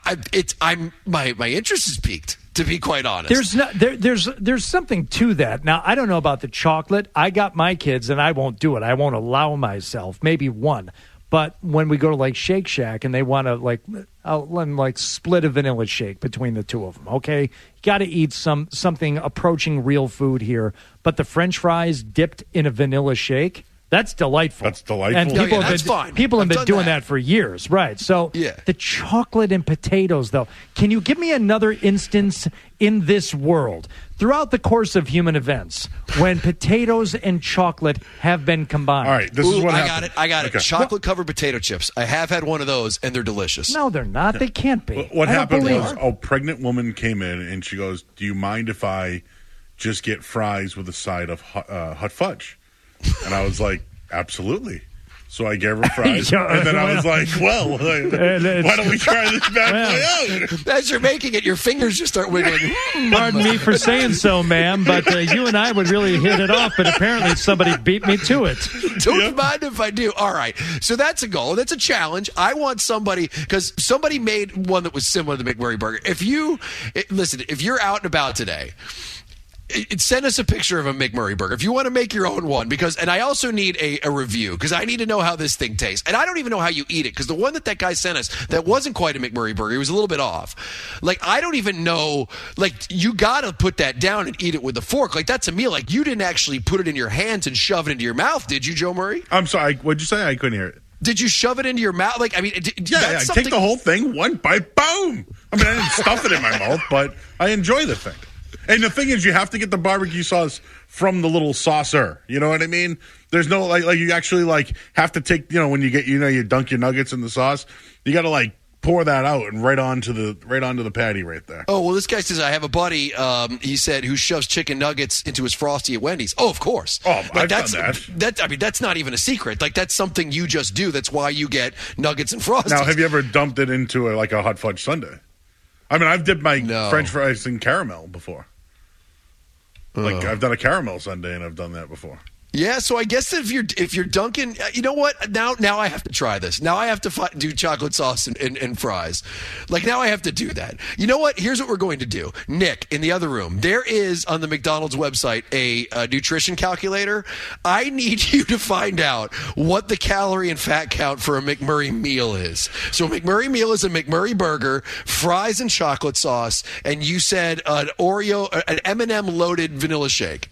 my interest is piqued, to be quite honest. There's something to that. Now, I don't know about the chocolate. I got my kids, and I won't do it. I won't allow myself. Maybe one. But when we go to Shake Shack and they want to I'll let them split a vanilla shake between the two of them. Okay, you got to eat something approaching real food here. But the French fries dipped in a vanilla shake, that's delightful. That's delightful. And people have been doing that for years, right? So the chocolate and potatoes, though, can you give me another instance in this world throughout the course of human events when potatoes and chocolate have been combined? All right, this is what happened. I got it. Chocolate-covered potato chips. I have had one of those, and they're delicious. No, they're not. They can't be. What happened was a pregnant woman came in, and she goes, do you mind if I just get fries with a side of hot fudge? And I was like, absolutely. So I gave her fries, and then I was like, well, why don't we try this bad boy out? As you're making it, your fingers just start wiggling. Pardon me for saying so, ma'am, but you and I would really hit it off, but apparently somebody beat me to it. Don't mind if I do. All right. So that's a goal. That's a challenge. I want somebody, because somebody made one that was similar to the McMurray Burger. If you're out and about today, send us a picture of a McMurray burger if you want to make your own one, and I also need a review, because I need to know how this thing tastes, and I don't even know how you eat it, because the one that guy sent us that wasn't quite a McMurray burger, he was a little bit off. I don't even know. You got to put that down and eat it with a fork. That's a meal. You didn't actually put it in your hands and shove it into your mouth, did you, Joe Murray? I'm sorry. What'd you say? I couldn't hear it. Did you shove it into your mouth? Yeah, take the whole thing, one bite, boom. I didn't stuff it in my mouth, but I enjoy the thing. And the thing is, you have to get the barbecue sauce from the little saucer. You know what I mean? There's no, you actually, have to take, when you get, you dunk your nuggets in the sauce. You got to, pour that out and right onto the patty right there. Oh, well, this guy says, I have a buddy, he said, who shoves chicken nuggets into his Frosty at Wendy's. Oh, of course. Oh, I've done that. That's not even a secret. That's something you just do. That's why you get nuggets and Frosties. Now, have you ever dumped it into a hot fudge sundae? I've dipped my French fries in caramel before. Like I've done a caramel sundae, and I've done that before. Yeah, so I guess if you're dunking, you know what? Now I have to try this. Now I have to do chocolate sauce and fries. Like now I have to do that. You know what? Here's what we're going to do. Nick, in the other room, there is on the McDonald's website a nutrition calculator. I need you to find out what the calorie and fat count for a McMurray meal is. So a McMurray meal is a McMurray burger, fries and chocolate sauce, and you said an M&M loaded vanilla shake.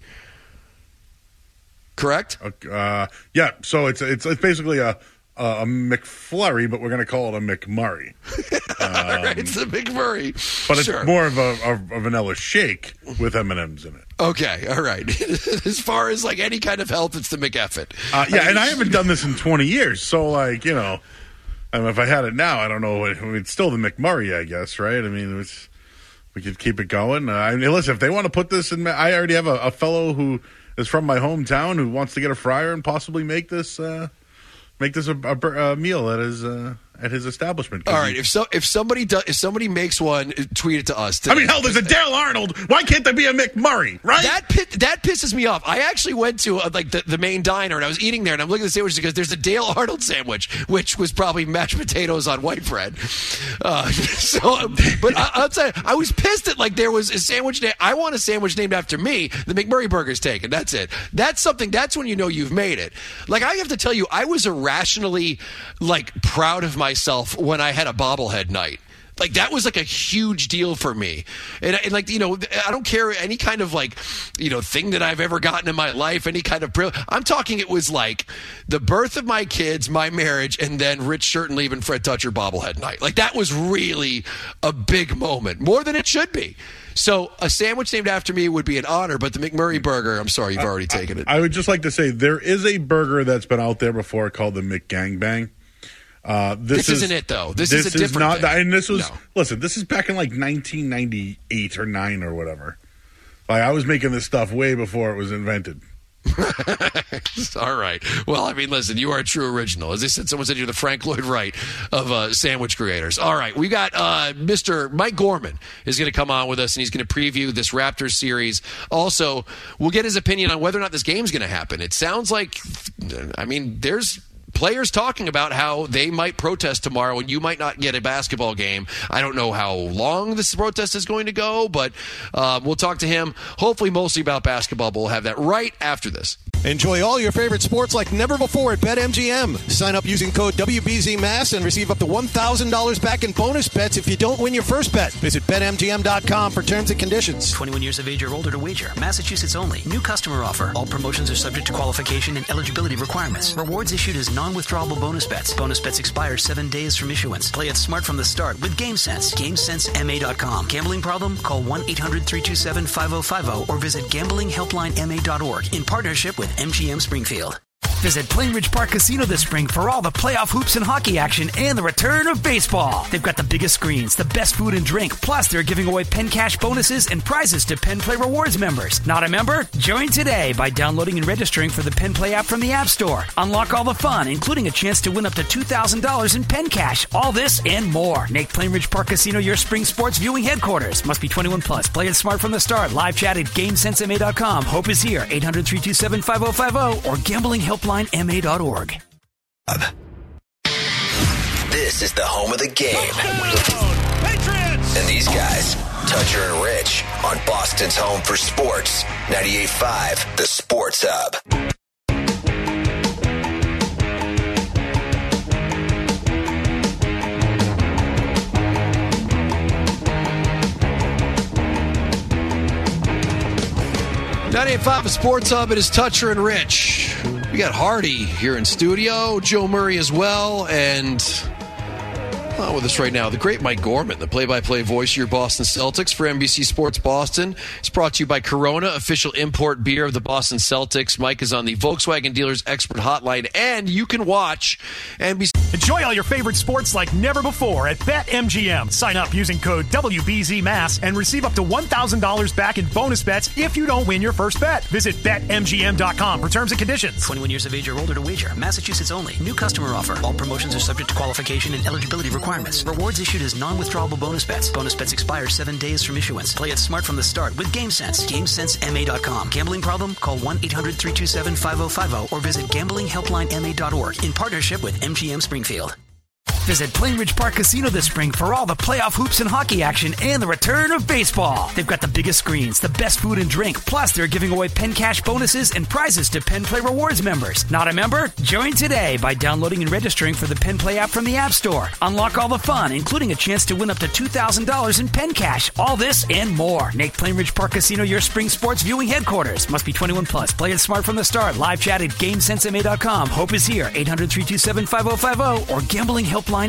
Correct? Yeah. So it's basically a McFlurry, but we're going to call it a McMurray. All right, it's a McMurray, but it's more of a vanilla shake with M&Ms in it. Okay, all right. As far as like any kind of health, it's the McEffit. Yeah, and I haven't done this in 20 years, so like if I had it now, I don't know. I mean, it's still the McMurray, I guess, right? I mean, we could keep it going. Listen, if they want to put this in, I already have a fellow who is from my hometown who wants to get a fryer and possibly make this a meal at his establishment. All right, if somebody makes one, tweet it to us today. I mean, hell, there's a Dale Arnold. Why can't there be a McMurray? Right? That pisses me off. I actually went to the main diner and I was eating there and I'm looking at the sandwiches because there's a Dale Arnold sandwich, which was probably mashed potatoes on white bread. But I'll tell you, I was pissed that there was a sandwich. I want a sandwich named after me. The McMurray burger's taken. That's it. That's something. That's when you know you've made it. Like I have to tell you, I was irrationally proud of myself when I had a bobblehead night. Like that was like a huge deal for me. And I don't care any kind of thing that I've ever gotten in my life, any kind of I'm talking it was like the birth of my kids, my marriage, and then Rich Shirtenlieb and Fred Toucher bobblehead night. Like that was really a big moment, more than it should be. So a sandwich named after me would be an honor, but the McMurray burger, I'm sorry, you've already taken it. I would just like to say there is a burger that's been out there before called the McGangbang. This isn't it though. This is a different thing. And this was listen. This is back in 1998 or 9 or whatever. I was making this stuff way before it was invented. All right. Well, I mean, listen, you are a true original. As I said, someone said you're the Frank Lloyd Wright of sandwich creators. All right. We got Mr. Mike Gorman is going to come on with us, and he's going to preview this Raptors series. Also, we'll get his opinion on whether or not this game's going to happen. It sounds like, there's players talking about how they might protest tomorrow and you might not get a basketball game. I don't know how long this protest is going to go, but we'll talk to him, hopefully mostly about basketball, but we'll have that right after this. Enjoy all your favorite sports like never before at BetMGM. Sign up using code WBZMass and receive up to $1,000 back in bonus bets if you don't win your first bet. Visit BetMGM.com for terms and conditions. 21 years of age or older to wager. Massachusetts only. New customer offer. All promotions are subject to qualification and eligibility requirements. Rewards issued as non-withdrawable bonus bets. Bonus bets expire 7 days from issuance. Play it smart from the start with GameSense. GameSenseMA.com. Gambling problem? Call 1-800-327-5050 or visit gamblinghelplinema.org in partnership with MGM Springfield. Visit Plainridge Park Casino this spring for all the playoff hoops and hockey action and the return of baseball. They've got the biggest screens, the best food and drink, plus they're giving away Penn Cash bonuses and prizes to Penn Play Rewards members. Not a member? Join today by downloading and registering for the Penn Play app from the App Store. Unlock all the fun, including a chance to win up to $2,000 in Penn Cash. All this and more. Make Plainridge Park Casino your spring sports viewing headquarters. Must be 21 plus. Play it smart from the start. Live chat at GameSenseMA.com. Hope is here. 800-327-5050 or gamblinghelplinema.org. This is the home of the game. Patriots! And these guys, Toucher and Rich, on Boston's home for sports, 98.5, The Sports Hub. The Sports Hub. It is Toucher and Rich. We got Hardy here in studio, Joe Murray as well, and with us right now, the great Mike Gorman, the play-by-play voice of your Boston Celtics for NBC Sports Boston. It's brought to you by Corona, official import beer of the Boston Celtics. Mike is on the Volkswagen Dealers Expert Hotline, and you can watch NBC. Enjoy all your favorite sports like never before at BetMGM. Sign up using code WBZMass and receive up to $1,000 back in bonus bets if you don't win your first bet. Visit BetMGM.com for terms and conditions. 21 years of age or older to wager. Massachusetts only. New customer offer. All promotions are subject to qualification and eligibility requirements. Rewards issued as non-withdrawable bonus bets. Bonus bets expire 7 days from issuance. Play it smart from the start with GameSense. GameSenseMA.com. Gambling problem? Call 1-800-327-5050 or visit gamblinghelplinema.org in partnership with MGM Springfield. Visit Plainridge Park Casino this spring for all the playoff hoops and hockey action and the return of baseball. They've got the biggest screens, the best food and drink, plus they're giving away Penn Cash bonuses and prizes to Penn Play Rewards members. Not a member? Join today by downloading and registering for the Penn Play app from the App Store. Unlock all the fun, including a chance to win up to $2,000 in Penn Cash. All this and more. Make Plainridge Park Casino your spring sports viewing headquarters. Must be 21 plus. Play it smart from the start. Live chat at GameSenseMA.com. Hope is here. 800-327-5050 or gamblinghelplinema.org.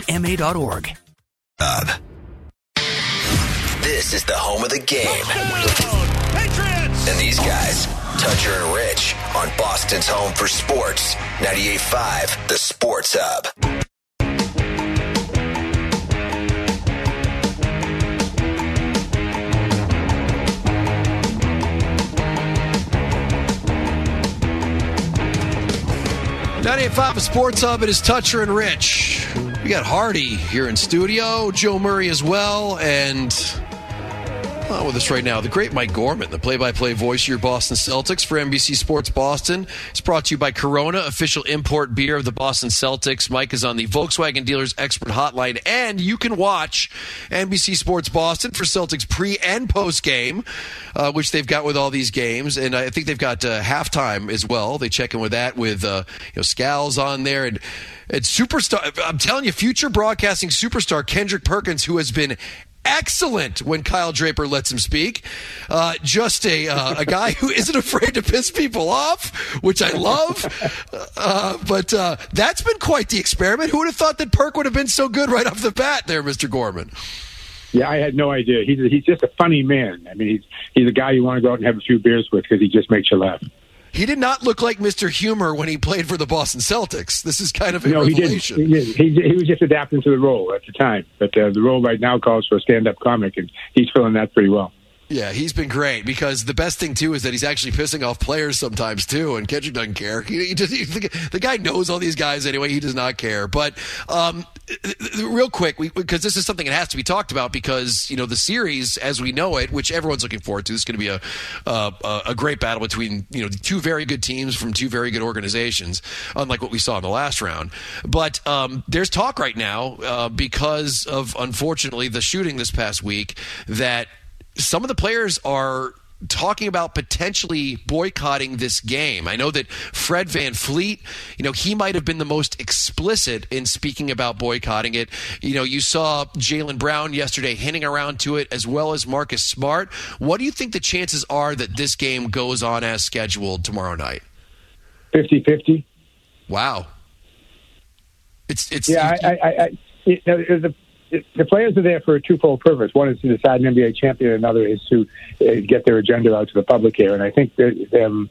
This is the home of the game. Patriots! And these guys, Toucher and Rich, on Boston's home for sports, 98.5, The Sports Hub. The Sports Hub. It is Toucher and Rich. We got Hardy here in studio, Joe Murray as well, and with us right now, the great Mike Gorman, the play-by-play voice of your Boston Celtics for NBC Sports Boston. It's brought to you by Corona, official import beer of the Boston Celtics. Mike is on the Volkswagen Dealers Expert Hotline, and you can watch NBC Sports Boston for Celtics pre- and post-game, which they've got with all these games, and I think they've got halftime as well. They check in with that with Scals on there, and superstar. I'm telling you, future broadcasting superstar Kendrick Perkins, who has been excellent when Kyle Draper lets him speak. Just a guy who isn't afraid to piss people off, which I love. But that's been quite the experiment. Who would have thought that Perk would have been so good right off the bat there, Mr. Gorman? Yeah, I had no idea. He's just a funny man. I mean, he's a guy you want to go out and have a few beers with because he just makes you laugh. He did not look like Mr. Humor when he played for the Boston Celtics. This is kind of a revelation. He didn't. He was just adapting to the role at the time. But the role right now calls for a stand-up comic, and he's filling that pretty well. Yeah, he's been great because the best thing, too, is that he's actually pissing off players sometimes, too, and Kendrick doesn't care. The guy knows all these guys anyway. He does not care. But real quick, because this is something that has to be talked about because, the series as we know it, which everyone's looking forward to, this is going to be a great battle between, two very good teams from two very good organizations, unlike what we saw in the last round. But there's talk right now because of, unfortunately, the shooting this past week that some of the players are talking about potentially boycotting this game. I know that Fred VanVleet, he might have been the most explicit in speaking about boycotting it. You saw Jaylen Brown yesterday hinting around to it, as well as Marcus Smart. What do you think the chances are that this game goes on as scheduled tomorrow night? 50-50. Wow. The players are there for a twofold purpose. One is to decide an NBA champion, and another is to get their agenda out to the public here. And I think that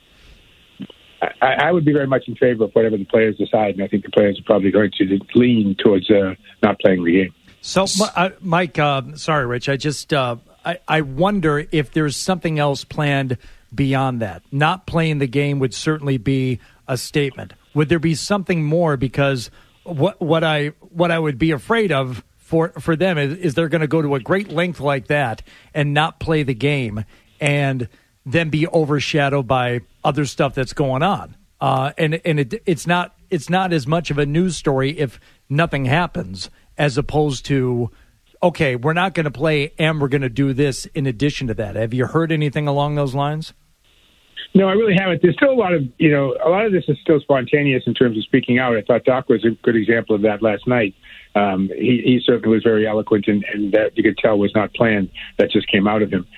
I would be very much in favor of whatever the players decide, and I think the players are probably going to lean towards not playing the game. So, Mike, sorry, Rich, I wonder if there's something else planned beyond that. Not playing the game would certainly be a statement. Would there be something more? Because what I would be afraid of for them is they're going to go to a great length like that and not play the game and then be overshadowed by other stuff that's going on. It's not as much of a news story if nothing happens as opposed to, okay, we're not going to play and we're going to do this in addition to that. Have you heard anything along those lines? No, I really haven't. There's still a lot of this is still spontaneous in terms of speaking out. I thought Doc was a good example of that last night. He certainly was very eloquent, and that you could tell was not planned. That just came out of him.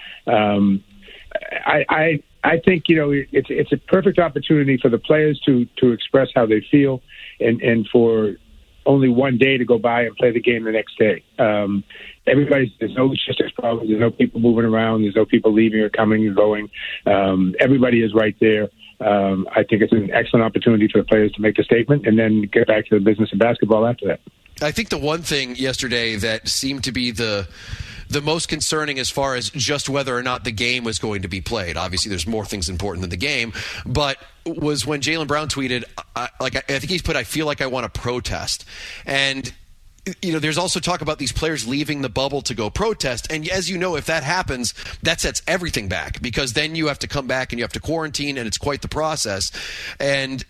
I think it's a perfect opportunity for the players to express how they feel, and for only one day to go by and play the game the next day. There's no logistics problems. There's no people moving around. There's no people leaving or coming and going. Everybody is right there. I think it's an excellent opportunity for the players to make a statement and then get back to the business of basketball after that. I think the one thing yesterday that seemed to be the most concerning as far as just whether or not the game was going to be played. Obviously, there's more things important than the game, but was when Jaylen Brown tweeted, I think he's put, "I feel like I want to protest." And there's also talk about these players leaving the bubble to go protest. And as you know, if that happens, that sets everything back, because then you have to come back and you have to quarantine, and it's quite the process. And,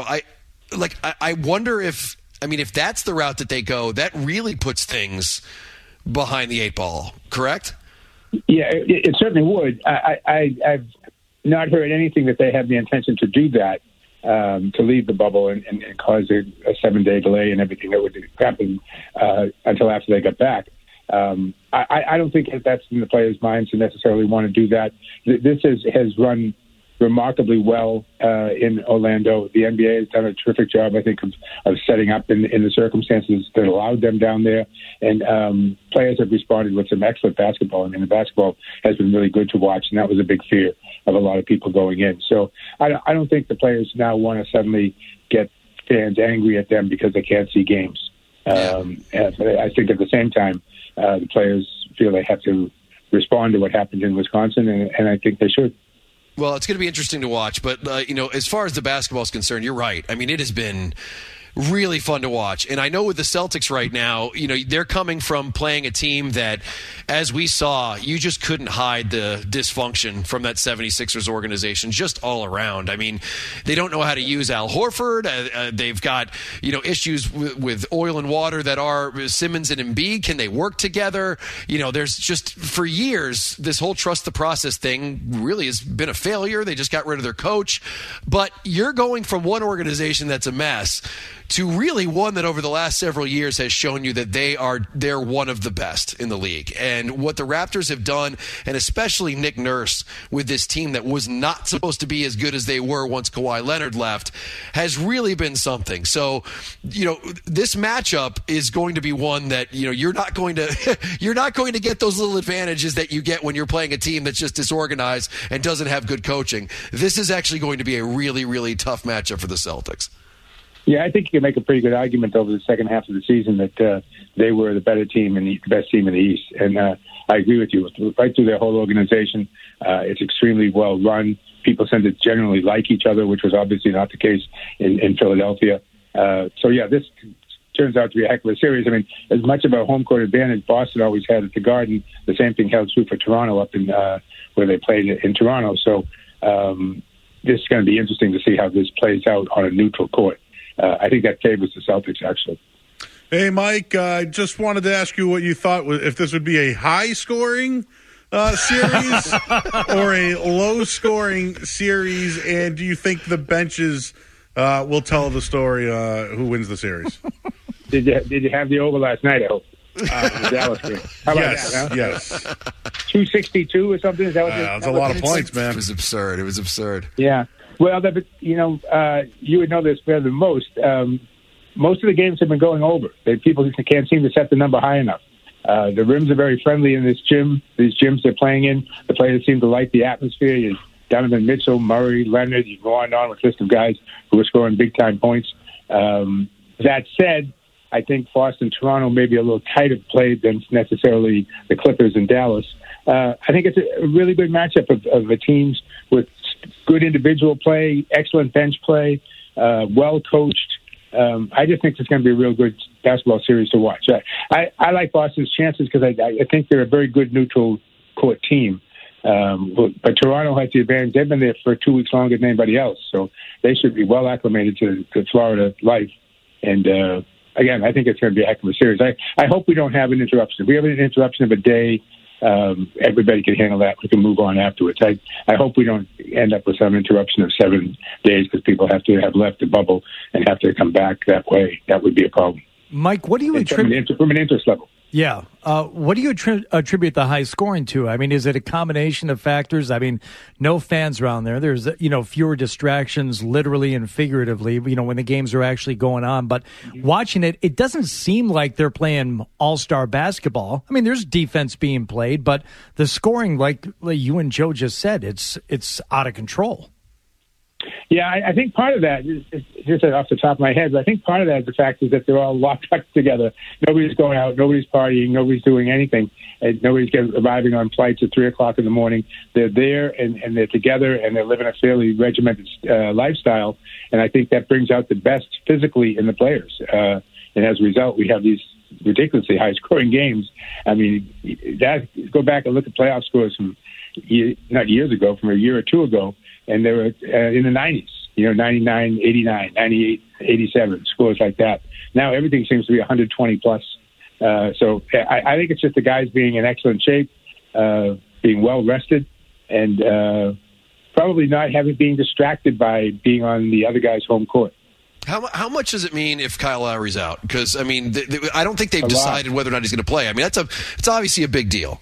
I wonder if that's the route that they go, that really puts things behind the 8 ball, correct? Yeah, it certainly would. I've not heard anything that they have the intention to do that, to leave the bubble and cause a 7-day delay and everything that would happen until after they got back. I don't think that's in the players' minds to necessarily want to do that. This has run remarkably well in Orlando. The NBA has done a terrific job, I think, of setting up in the circumstances that allowed them down there. And players have responded with some excellent basketball. I mean, the basketball has been really good to watch, and that was a big fear of a lot of people going in. So I don't think the players now want to suddenly get fans angry at them because they can't see games. And I think at the same time, the players feel they have to respond to what happened in Wisconsin, and I think they should. Well, it's going to be interesting to watch, but, as far as the basketball is concerned, you're right. I mean, it has been really fun to watch. And I know with the Celtics right now, they're coming from playing a team that, as we saw, you just couldn't hide the dysfunction from that 76ers organization just all around. I mean, they don't know how to use Al Horford. They've got, issues with oil and water that are Simmons and Embiid. Can they work together? There's just, for years, this whole trust the process thing really has been a failure. They just got rid of their coach. But you're going from one organization that's a mess to really one that over the last several years has shown you that they're one of the best in the league. And what the Raptors have done, and especially Nick Nurse with this team that was not supposed to be as good as they were once Kawhi Leonard left, has really been something. So, this matchup is going to be one that, you're not going to get those little advantages that you get when you're playing a team that's just disorganized and doesn't have good coaching. This is actually going to be a really, really tough matchup for the Celtics. Yeah, I think you can make a pretty good argument over the second half of the season that they were the better team and the best team in the East. And I agree with you. Right through their whole organization, it's extremely well run. People tend to generally like each other, which was obviously not the case in Philadelphia. This turns out to be a heck of a series. I mean, as much of a home court advantage Boston always had at the Garden, the same thing held true for Toronto up in where they played in Toronto. So this is going to be interesting to see how this plays out on a neutral court. I think that favors the Celtics, actually. Hey, Mike, I just wanted to ask you what you thought, if this would be a high-scoring series or a low-scoring series, and do you think the benches will tell the story who wins the series? Did you have the over last night, I hope? The Dallas game. How about yes, that? Huh? Yes. 262 or something? Is that what that's a lot of points, man. It was absurd. Yeah. Well, you would know this better than most. Most of the games have been going over. People can't seem to set the number high enough. The rims are very friendly in this gym. These gyms they're playing in, the players seem to like the atmosphere. You Donovan Mitchell, Murray, Leonard, you go on with a list of guys who are scoring big-time points. That said, I think Boston, Toronto may be a little tighter played than necessarily the Clippers and Dallas. I think it's a really good matchup of the teams with good individual play, excellent bench play, well coached. I just think it's going to be a real good basketball series to watch. I like Boston's chances because I think they're a very good neutral court team. But Toronto has the advantage. They've been there for 2 weeks longer than anybody else, so they should be well acclimated to Florida life. And again, I think it's going to be a heck of a series. I hope we don't have an interruption. If we have an interruption of a day, everybody can handle that. We can move on afterwards. I hope we don't end up with some interruption of 7 days because people have to have left the bubble and have to come back that way. That would be a problem. Mike, what do you attribute from an interest level? Yeah. What do you attribute the high scoring to? I mean, is it a combination of factors? I mean, no fans around there. There's, fewer distractions literally and figuratively, when the games are actually going on. But watching it, it doesn't seem like they're playing all-star basketball. I mean, there's defense being played, but the scoring, like you and Joe just said, it's out of control. Yeah, I think part of that is just off the top of my head, but I think part of that is the fact is that they're all locked up together. Nobody's going out, nobody's partying, nobody's doing anything, and nobody's arriving on flights at 3:00 in the morning. They're there and they're together and they're living a fairly regimented lifestyle, and I think that brings out the best physically in the players. And as a result, we have these ridiculously high-scoring games. I mean, go back and look at playoff scores from not years ago, from a year or two ago, and they were in the 90s, 99, 89, 98, 87, scores like that. Now everything seems to be 120 plus. So I think it's just the guys being in excellent shape, being well rested, and probably not being distracted by being on the other guy's home court. How much does it mean if Kyle Lowry's out? Because, I mean, I don't think they've decided whether or not he's going to play. I mean, it's obviously a big deal.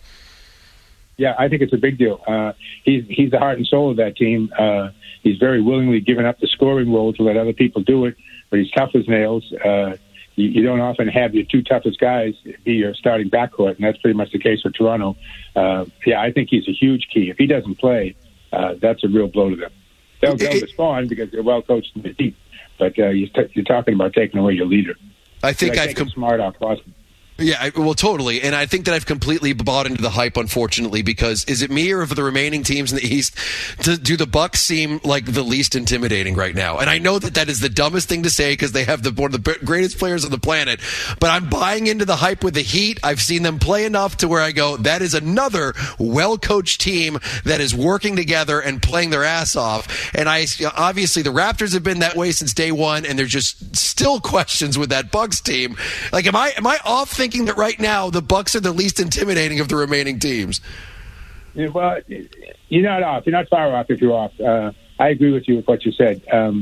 Yeah, I think it's a big deal. He's the heart and soul of that team. He's very willingly given up the scoring role to let other people do it, but he's tough as nails. You don't often have your two toughest guys be your starting backcourt, and that's pretty much the case with Toronto. Yeah, I think he's a huge key. If he doesn't play, that's a real blow to them. They'll respond because they're well coached in the deep. But you're talking about taking away your leader. I think I've smart off Boston. Yeah, well, totally. And I think that I've completely bought into the hype, unfortunately, because is it me or of the remaining teams in the East, do the Bucks seem like the least intimidating right now? And I know that is the dumbest thing to say because they have one of the greatest players on the planet, but I'm buying into the hype with the Heat. I've seen them play enough to where I go, that is another well-coached team that is working together and playing their ass off. And obviously the Raptors have been that way since day one, and there's just still questions with that Bucks team. Like, am I off thinking that right now the Bucks are the least intimidating of the remaining teams? Yeah, well, you're not off. You're not far off if you're off. I agree with you with what you said.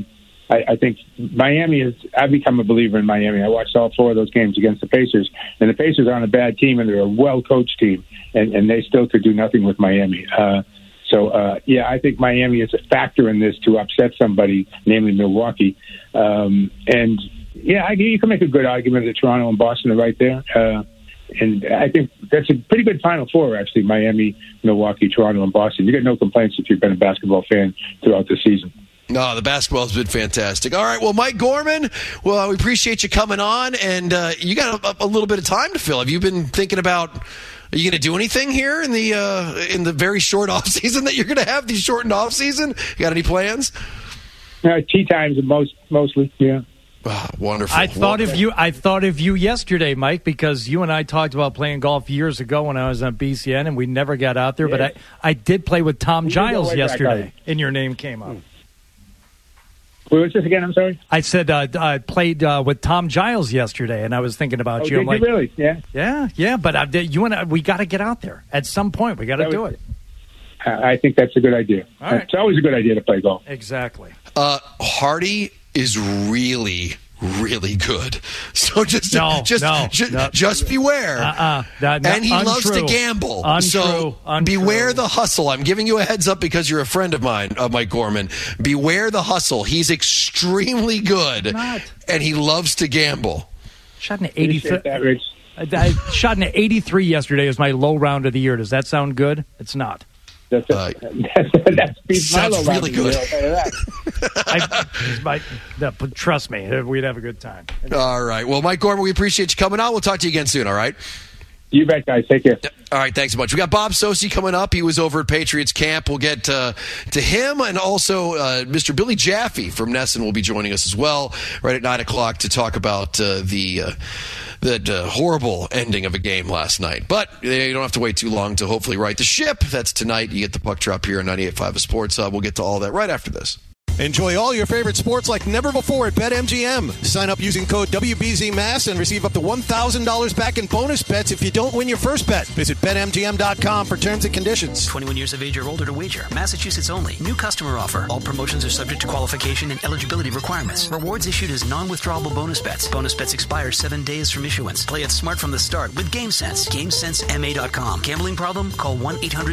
I think Miami I've become a believer in Miami. I watched all 4 of those games against the Pacers, and the Pacers aren't a bad team, and they're a well-coached team, and they still could do nothing with Miami. Yeah, I think Miami is a factor in this to upset somebody, namely Milwaukee. And yeah, you can make a good argument that Toronto and Boston are right there. And I think that's a pretty good Final Four, actually, Miami, Milwaukee, Toronto, and Boston. You get no complaints if you've been a basketball fan throughout the season. No, the basketball has been fantastic. All right, well, Mike Gorman, well, we appreciate you coming on, and you got a little bit of time to fill. Have you been thinking about, are you going to do anything here in the very short off season that you're going to have, the shortened off season? You got any plans? Tea times mostly, yeah. Oh, wonderful. I thought of you yesterday, Mike, because you and I talked about playing golf years ago when I was on BCN, and we never got out there. Yeah. But I did play with Tom Giles yesterday, and your name came up. What was this again? I'm sorry. I said I played with Tom Giles yesterday, and I was thinking about you. Did you really? Yeah. Yeah. But you and I, we got to get out there at some point. We got to do it. I think that's a good idea. All right. It's always a good idea to play golf. Exactly. Hardy is really, really good. So just beware. And he loves to gamble. So beware the hustle. I'm giving you a heads up because you're a friend of mine, Mike Gorman. Beware the hustle. He's extremely good, and he loves to gamble. Shot an 83. I shot an 83 yesterday. It was my low round of the year. Does that sound good? It's not. That sounds really good. Trust me, we'd have a good time. All right. Well, Mike Gorman, we appreciate you coming on. We'll talk to you again soon, all right? You bet, guys. Take care. All right, thanks so much. We got Bob Socci coming up. He was over at Patriots camp. We'll get to him, and also Mr. Billy Jaffe from Nesson will be joining us as well right at 9 o'clock to talk about the horrible ending of a game last night. But you don't have to wait too long to hopefully right the ship. That's tonight. You get the puck drop here on 98.5 Sports Hub. We'll get to all that right after this. Enjoy all your favorite sports like never before at BetMGM. Sign up using code WBZMass and receive up to $1,000 back in bonus bets if you don't win your first bet. Visit BetMGM.com for terms and conditions. 21 years of age or older to wager. Massachusetts only. New customer offer. All promotions are subject to qualification and eligibility requirements. Rewards issued as non-withdrawable bonus bets. Bonus bets expire 7 days from issuance. Play it smart from the start with GameSense. GameSenseMA.com. Gambling problem? Call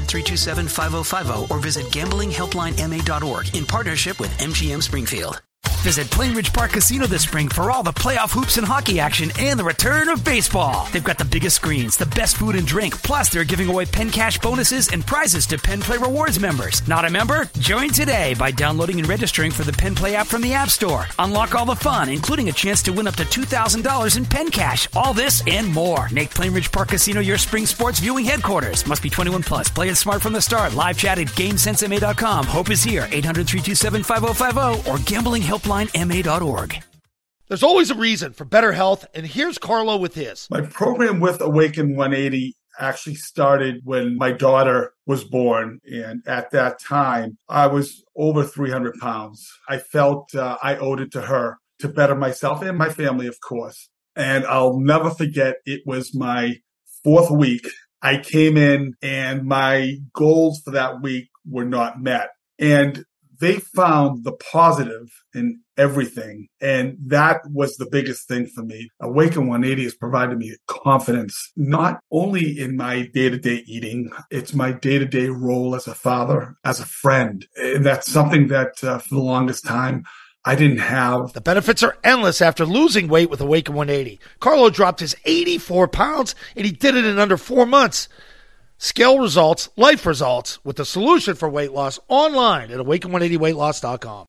1-800-327-5050 or visit gamblinghelplinema.org in partnership with MGM Springfield. Visit Plainridge Park Casino this spring for all the playoff hoops and hockey action and the return of baseball. They've got the biggest screens, the best food and drink, plus they're giving away Penn Cash bonuses and prizes to Penn Play Rewards members. Not a member? Join today by downloading and registering for the Penn Play app from the App Store. Unlock all the fun, including a chance to win up to $2,000 in Penn Cash. All this and more. Make Plainridge Park Casino your spring sports viewing headquarters. Must be 21 plus. Play it smart from the start. Live chat at GameSenseMA.com. Hope is here. 800-327-5050 or gamblinghelplinema.org. There's always a reason for better health, and here's Carlo with his. My program with Awaken 180 actually started when my daughter was born, and at that time, I was over 300 pounds. I felt I owed it to her to better myself and my family, of course. And I'll never forget, it was my 4th week. I came in, and my goals for that week were not met. And they found the positive in everything. And that was the biggest thing for me. Awaken 180 has provided me confidence, not only in my day-to-day eating, it's my day-to-day role as a father, as a friend. And that's something that for the longest time, I didn't have. The benefits are endless after losing weight with Awaken 180. Carlo dropped his 84 pounds, and he did it in under 4 months. Scale results, life results, with the solution for weight loss online at awaken180weightloss.com.